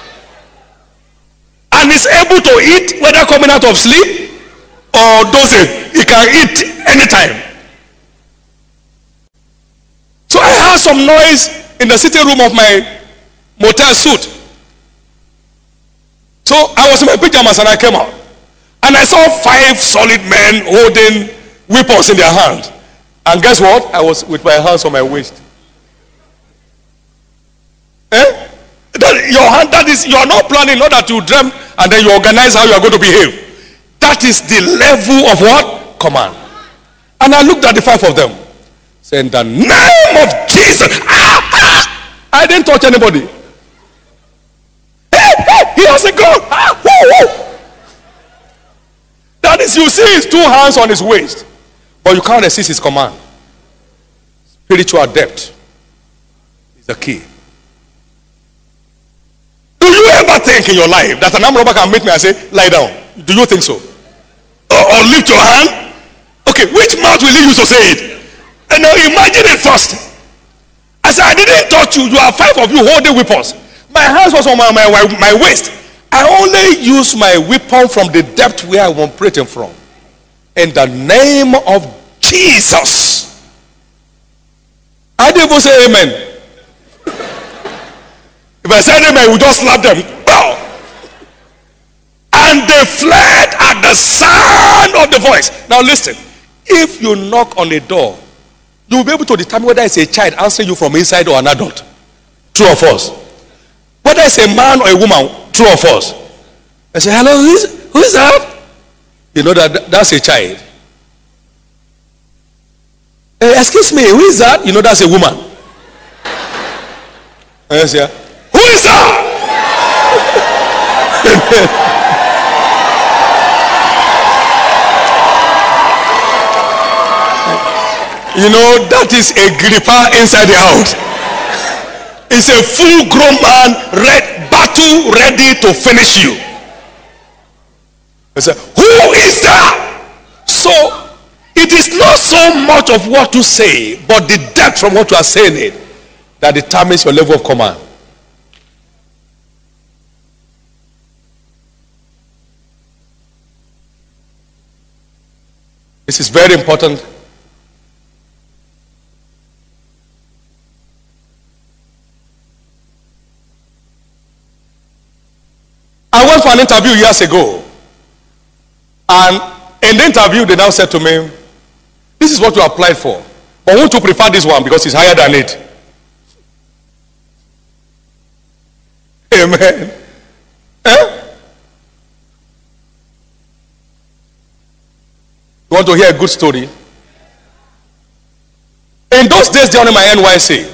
And is able to eat whether coming out of sleep or dozing. He can eat anytime. So I heard some noise in the sitting room of my motel suit. So I was in my pajamas and I came out. And I saw 5 solid men holding weapons in their hands. And guess what? I was with my hands on my waist. Your hand, that is, you are not planning, not that you dream and then you organize how you are going to behave. That is the level of what? Command. And I looked at the 5 of them. Said, in the name of Jesus. I didn't touch anybody. He has a gun. That is, you see his 2 hands on his waist. But you can't resist his command. Spiritual depth is the key. Do you ever think in your life that an armed robber can meet me and say, lie down? Do you think so? Or lift your hand? Okay, which mouth will he use to say it? And now imagine it first. I said, I didn't touch you. You are 5 of you holding weapons. My hands was on my waist. I only use my weapon from the depth where I'm operating from. In the name of Jesus. I didn't even say amen. If I said amen, we just slap them. Bow. And they fled at the sound of the voice. Now listen. If you knock on a door, you will be able to determine whether it's a child answering you from inside or an adult. True or false? Whether it's a man or a woman. True or false? I say, hello, who is that? You know that's a child. Excuse me, who is that? You know that's a woman. I say, who is that? You know, that is a gripper inside the house. It's a full-grown man, battle ready to finish you. I say, who is that? So, it is not so much of what you say, but the depth from what you are saying it that determines your level of command. This is very important. I went for an interview years ago, and in the interview they now said to me, this is what you applied for, but won't you prefer this one because it's higher than it? Amen. You want to hear a good story? In those days during my NYC,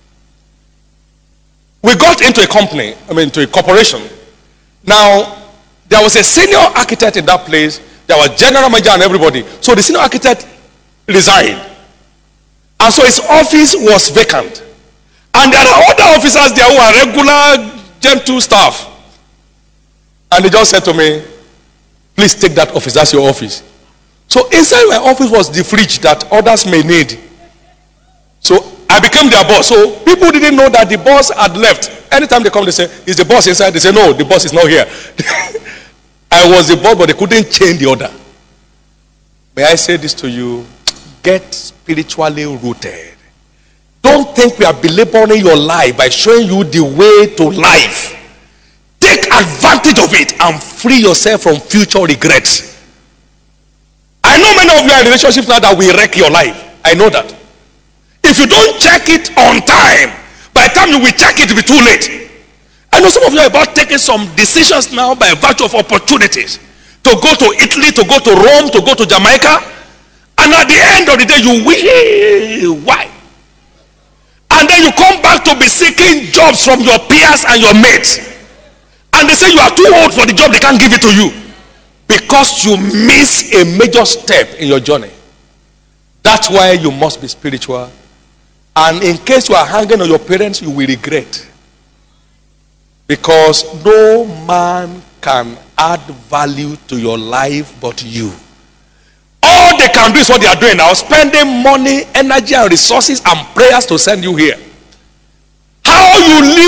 we got into a company, into a corporation. Now, there was a senior architect in that place. There was general manager and everybody. So the senior architect resigned. And so his office was vacant. And there are other officers there who are regular Gen 2 staff. And they just said to me, please take that office. That's your office. So inside my office was the fridge that others may need. So I became their boss. So people didn't know that the boss had left. Anytime they come, they say, is the boss inside? They say, no, the boss is not here. I was the boss, but they couldn't change the order. May I say this to you? Get spiritually rooted. Don't think we are belaboring your life by showing you the way to life. Take advantage of it and free yourself from future regrets. I know many of you are in relationships now that will wreck your life. I know that. If you don't check it on time, by the time you will check it, it will be too late. I know some of you are about taking some decisions now by virtue of opportunities. To go to Italy, to go to Rome, to go to Jamaica. And at the end of the day, you will. Why? And then you come back to be seeking jobs from your peers and your mates. And they say you are too old for the job, they can't give it to you. Because you miss a major step in your journey. That's why you must be spiritual. And in case you are hanging on your parents, you will regret. Because no man can add value to your life but you. All they can do is what they are doing now. Spending money, energy and resources and prayers to send you here.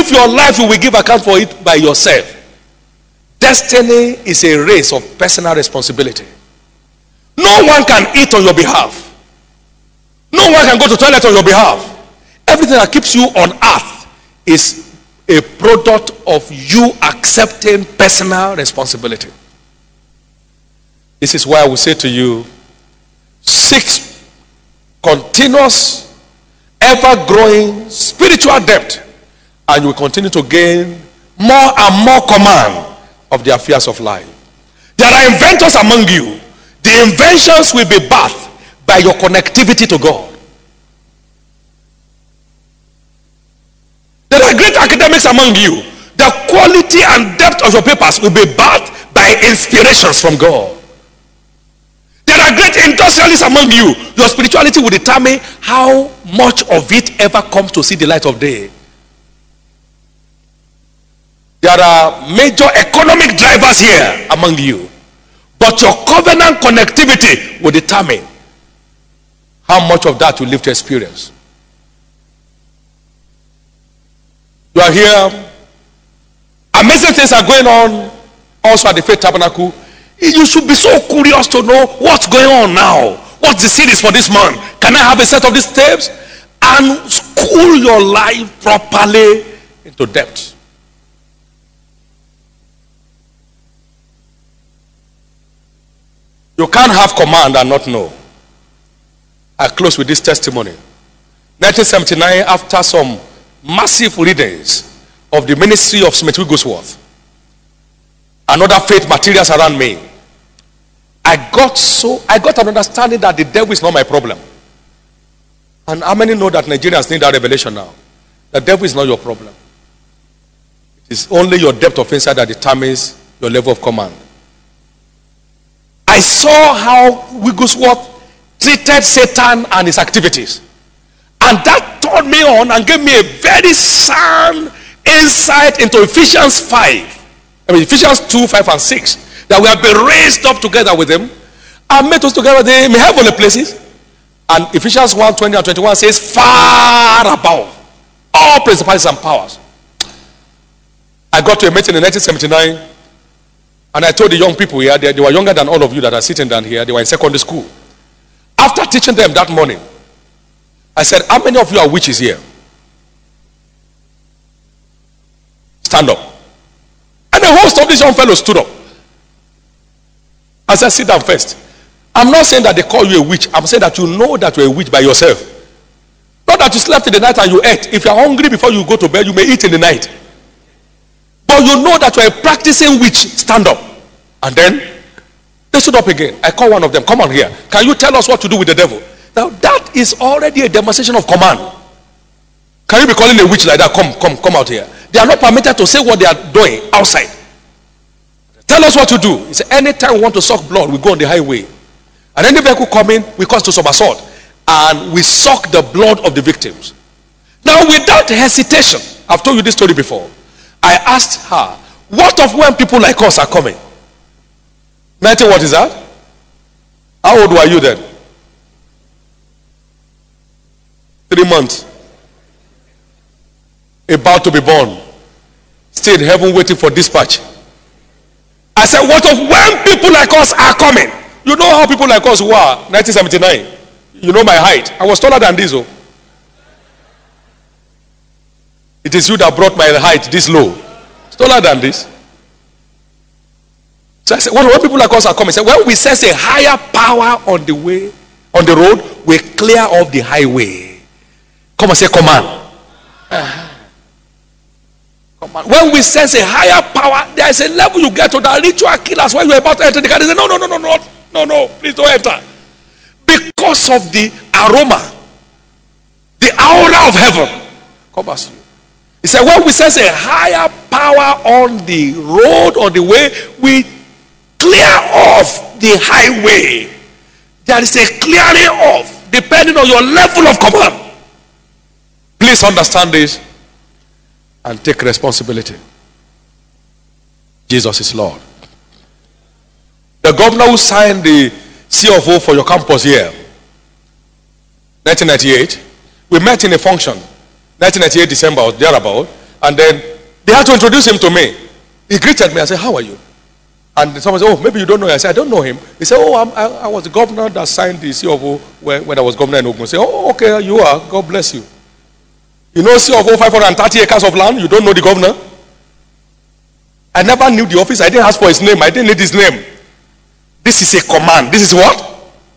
live your life, you will give account for it by yourself. Destiny is a race of personal responsibility. No one can eat on your behalf. No one can go to the toilet on your behalf. Everything that keeps you on earth is a product of you accepting personal responsibility. This is why I will say to you, seek continuous, ever-growing spiritual depth, and you will continue to gain more and more command of the affairs of life. There are inventors among you. The inventions will be birthed by your connectivity to God. There are great academics among you. The quality and depth of your papers will be birthed by inspirations from God. There are great industrialists among you. Your spirituality will determine how much of it ever comes to see the light of day. There are major economic drivers here among you. But your covenant connectivity will determine how much of that you live to experience. You are here. Amazing things are going on also at the Faith Tabernacle. You should be so curious to know what's going on now. What's the series for this month? Can I have a set of these tapes? And school your life properly into depth. You can't have command and not know. I close with this testimony. 1979, after some massive readings of the ministry of Smith Wigglesworth and other faith materials around me, I got an understanding that the devil is not my problem. And how many know that Nigerians need that revelation now? The devil is not your problem. It is only your depth of insight that determines your level of command. I saw how Wigglesworth treated Satan and his activities. And that turned me on and gave me a very sound insight into Ephesians Ephesians 2, 5, and 6. That we have been raised up together with him and made us together in heavenly places. And Ephesians 1, 20 and 21 says, far above all principalities and powers. I got to a meeting in 1979, and I told the young people here, they were younger than all of you that are sitting down here. They were in secondary school. After teaching them that morning, I said, how many of you are witches here? Stand up. And the host of these young fellows stood up. I said, sit down first. I'm not saying that they call you a witch. I'm saying that you know that you're a witch by yourself. Not that you slept in the night and you ate. If you're hungry before you go to bed, you may eat in the night. But you know that you're a practicing witch. Stand up. And then they stood up again. I call one of them. Come on here. Can you tell us what to do with the devil? Now that is already a demonstration of command. Can you be calling a witch like that? Come out here. They are not permitted to say what they are doing outside. Tell us what to do. He said, anytime we want to suck blood, we go on the highway. And any vehicle coming, we cause to somersault. And we suck the blood of the victims. Now without hesitation, I've told you this story before. I asked her, what of when people like us are coming? 19, what is that? How old were you then? 3 months. About to be born. Still in heaven waiting for dispatch. I said, what of when people like us are coming? You know how people like us were 1979. You know my height. I was taller than this. Oh. It is you that brought my height this low. It's taller than this. So I said, what when people like us are coming? I said, when we sense a higher power on the way, on the road, we clear off the highway. Come and say, command. When we sense a higher power, there is a level you get to that ritual killers when you're about to enter the car. They say, no, please don't enter. Because of the aroma, the aura of heaven covers you. He said, when we sense a higher power on the road or the way, we clear off the highway. There is a clearing off depending on your level of command. Please understand this and take responsibility. Jesus is Lord. The governor who signed the C of O for your campus here, 1998, we met in a function, 1998 December or thereabout, And then they had to introduce him to me. He greeted me. I said, how are you? And someone said, oh, maybe you don't know him. I said, I don't know him. He said, oh, I was the governor that signed the COO when I was governor in Ogun. I said, oh, okay, you are. God bless you. You know COO 530 acres of land? You don't know the governor? I never knew the office. I didn't ask for his name. I didn't need his name. This is a command. This is what?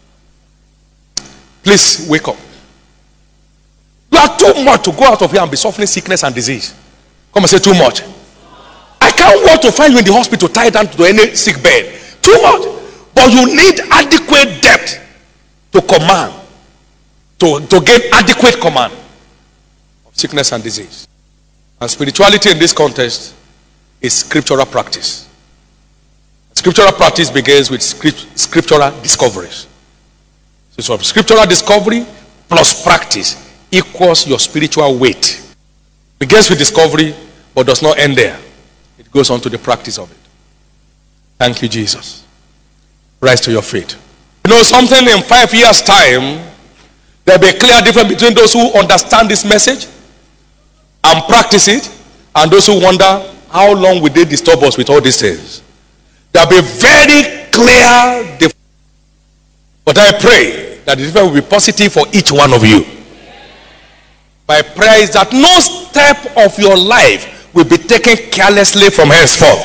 Please wake up. You are too much to go out of here and be suffering sickness and disease. Come and say too much. I can't wait to find you in the hospital tied down to any sick bed. Too much. But you need adequate depth to command. To gain adequate command of sickness and disease. And spirituality in this context is scriptural practice. Scriptural practice begins with scriptural discoveries. So scriptural discovery plus practice equals your spiritual weight. Begins with discovery but does not end there. It goes on to the practice of it. Thank you, Jesus. Rise to your feet. You know something, in 5 years' time, there will be a clear difference between those who understand this message and practice it, and those who wonder how long will they disturb us with all these things. There will be very clear difference. But I pray that the difference will be positive for each one of you. My prayer is that no step of your life will be taken carelessly from henceforth.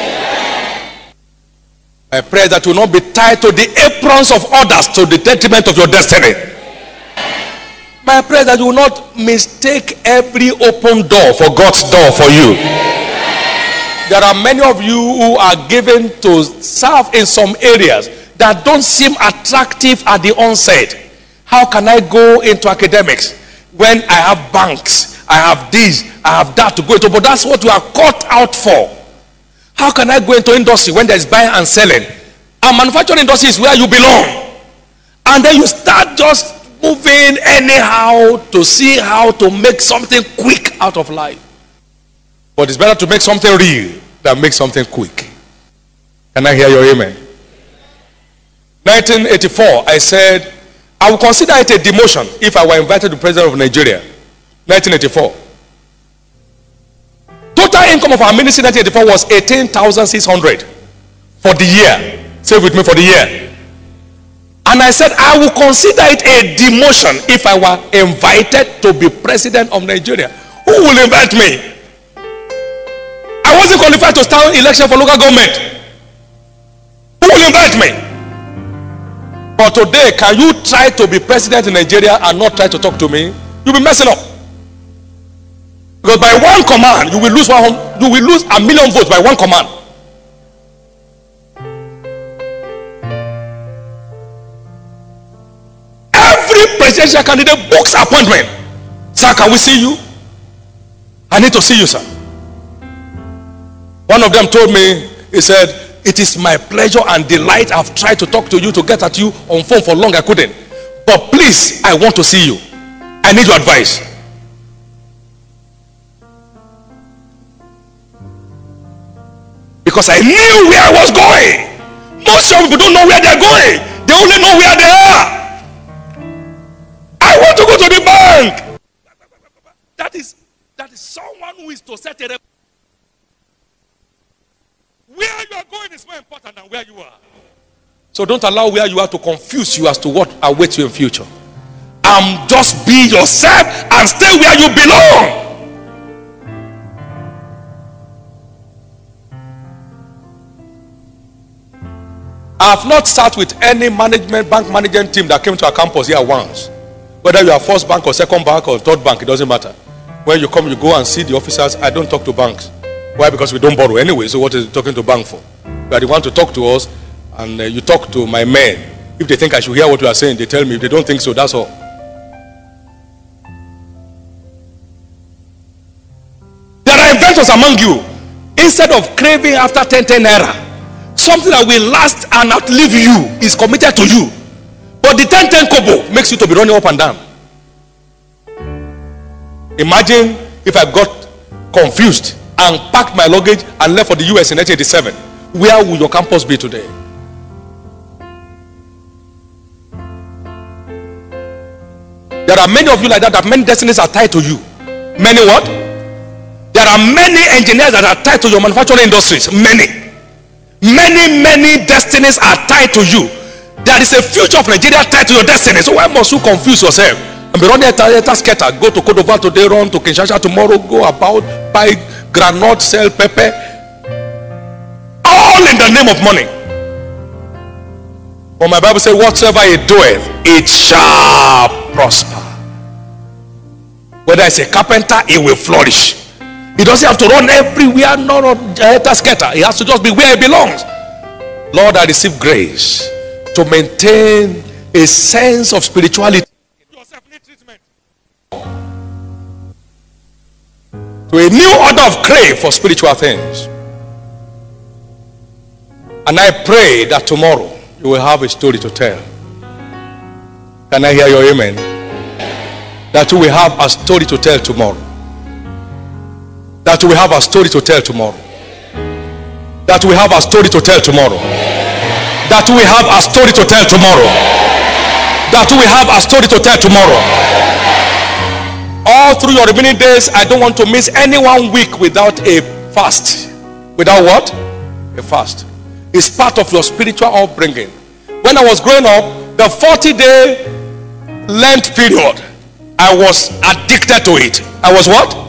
My prayer is that you will not be tied to the aprons of others to the detriment of your destiny. My prayer is that you will not mistake every open door for God's door for you. There are many of you who are given to serve in some areas that don't seem attractive at the onset. How can I go into academics when I have banks, I have this, I have that to go into? But that's what you are caught out for. How can I go into industry when there's buying and selling? And manufacturing industry is where you belong. And then you start just moving anyhow to see how to make something quick out of life. But it's better to make something real than make something quick. Can I hear your amen? 1984, I said, I would consider it a demotion if I were invited to President of Nigeria. 1984. Total income of our ministry in 1984 was 18,600 for the year. Say with me, for the year. And I said, I will consider it a demotion if I were invited to be President of Nigeria. Who will invite me? I wasn't qualified to stand election for local government. Who will invite me? But today, can you try to be president in Nigeria and not try to talk to me? You'll be messing up. Because by one command, you will lose 1 million votes by one command. Every presidential candidate books appointment. Sir, can we see you? I need to see you, sir. One of them told me, he said, it is my pleasure and delight. I've tried to talk to you, to get at you on phone for long. I couldn't. But please, I want to see you. I need your advice. Because I knew where I was going. Most young people don't know where they're going. They only know where they are. I want to go to the bank. That is someone who is to set a... Where you are going is more important than where you are. So don't allow where you are to confuse you as to what awaits you in future. Just be yourself and stay where you belong. I have not sat with any bank management team that came to our campus here once. Whether you are first bank or second bank or third bank, it doesn't matter. When you come, you go and see the officers. I don't talk to banks. Why? Because we don't borrow anyway. So what is talking to bank for? You are the one to talk to us, and you talk to my men. If they think I should hear what you are saying, they tell me. If they don't think so, that's all. There are inventors among you. Instead of craving after 10 naira, something that will last and outlive you is committed to you. But the 10 kobo makes you to be running up and down. Imagine if I got confused and packed my luggage and left for the US in 1987. Where will your campus be today? There are many of you like that many destinies are tied to you. Many what? There are many engineers that are tied to your manufacturing industries. Many destinies are tied to you. There is a future of Nigeria tied to your destiny. So why must you confuse yourself and be running a skater? Go to Cote d'Ivoire today, run to Kinshasa tomorrow, go about, buy granite, sell pepper, all in the name of money. But my Bible says, whatsoever he doeth, it shall prosper. Whether it's a carpenter, it will flourish. He doesn't have to run everywhere, not on a skater. He has to just be where he belongs. Lord, I receive grace to maintain a sense of spirituality. To a new order of crave for spiritual things. And I pray that tomorrow you will have a story to tell. Can I hear your amen? That you will have a story to tell tomorrow. That we have a story to tell tomorrow. That we have a story to tell tomorrow. That we have a story to tell tomorrow. That we have a story to tell tomorrow. All through your remaining days, I don't want to miss any 1 week without a fast. Without what? A fast. It's part of your spiritual upbringing. When I was growing up, the 40-day Lent period, I was addicted to it. I was what?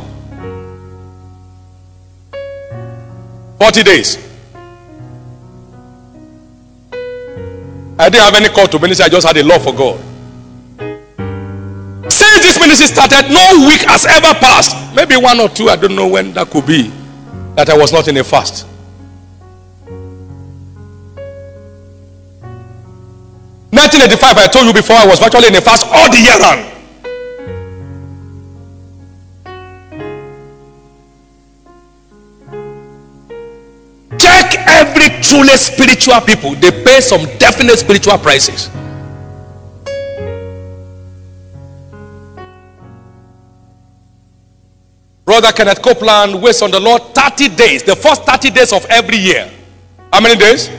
40 days. I didn't have any call to ministry. I just had a love for God. Since this ministry started, no week has ever passed. Maybe 1 or 2, I don't know when that could be, that I was not in a fast. In 1985, I told you before, I was virtually in a fast all the year round. Every truly spiritual people, they pay some definite spiritual prices. Brother Kenneth Copeland waits on the Lord 30 days, the first 30 days of every year. How many days?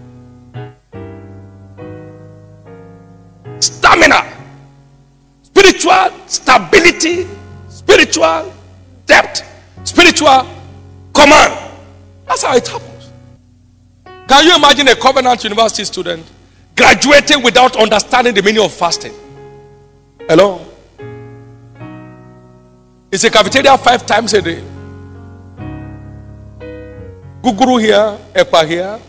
Stamina, spiritual stability, spiritual depth, spiritual command. That's how it happens. Can you imagine a Covenant University student graduating without understanding the meaning of fasting? Hello? It's a cafeteria 5 times a day. Guguru here, Epa here.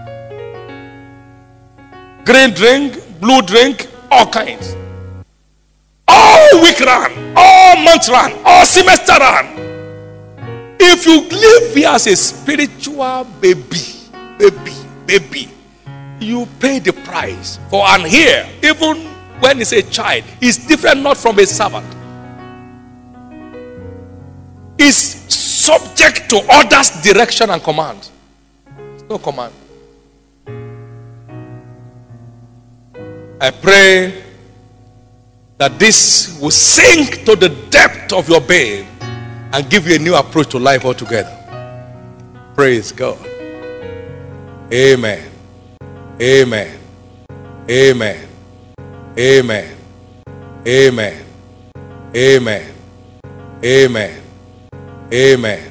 Green drink, blue drink, all kinds. All week run, all month run, all semester run. If you live here as a spiritual baby, you pay the price for. And here, even when it's a child, it's different, not from a servant. It's subject to orders, direction, and command. There's no command. I pray that this will sink to the depth of your being and give you a new approach to life altogether. Praise God. Amen. Amen. Amen. Amen. Amen. Amen. Amen. Amen.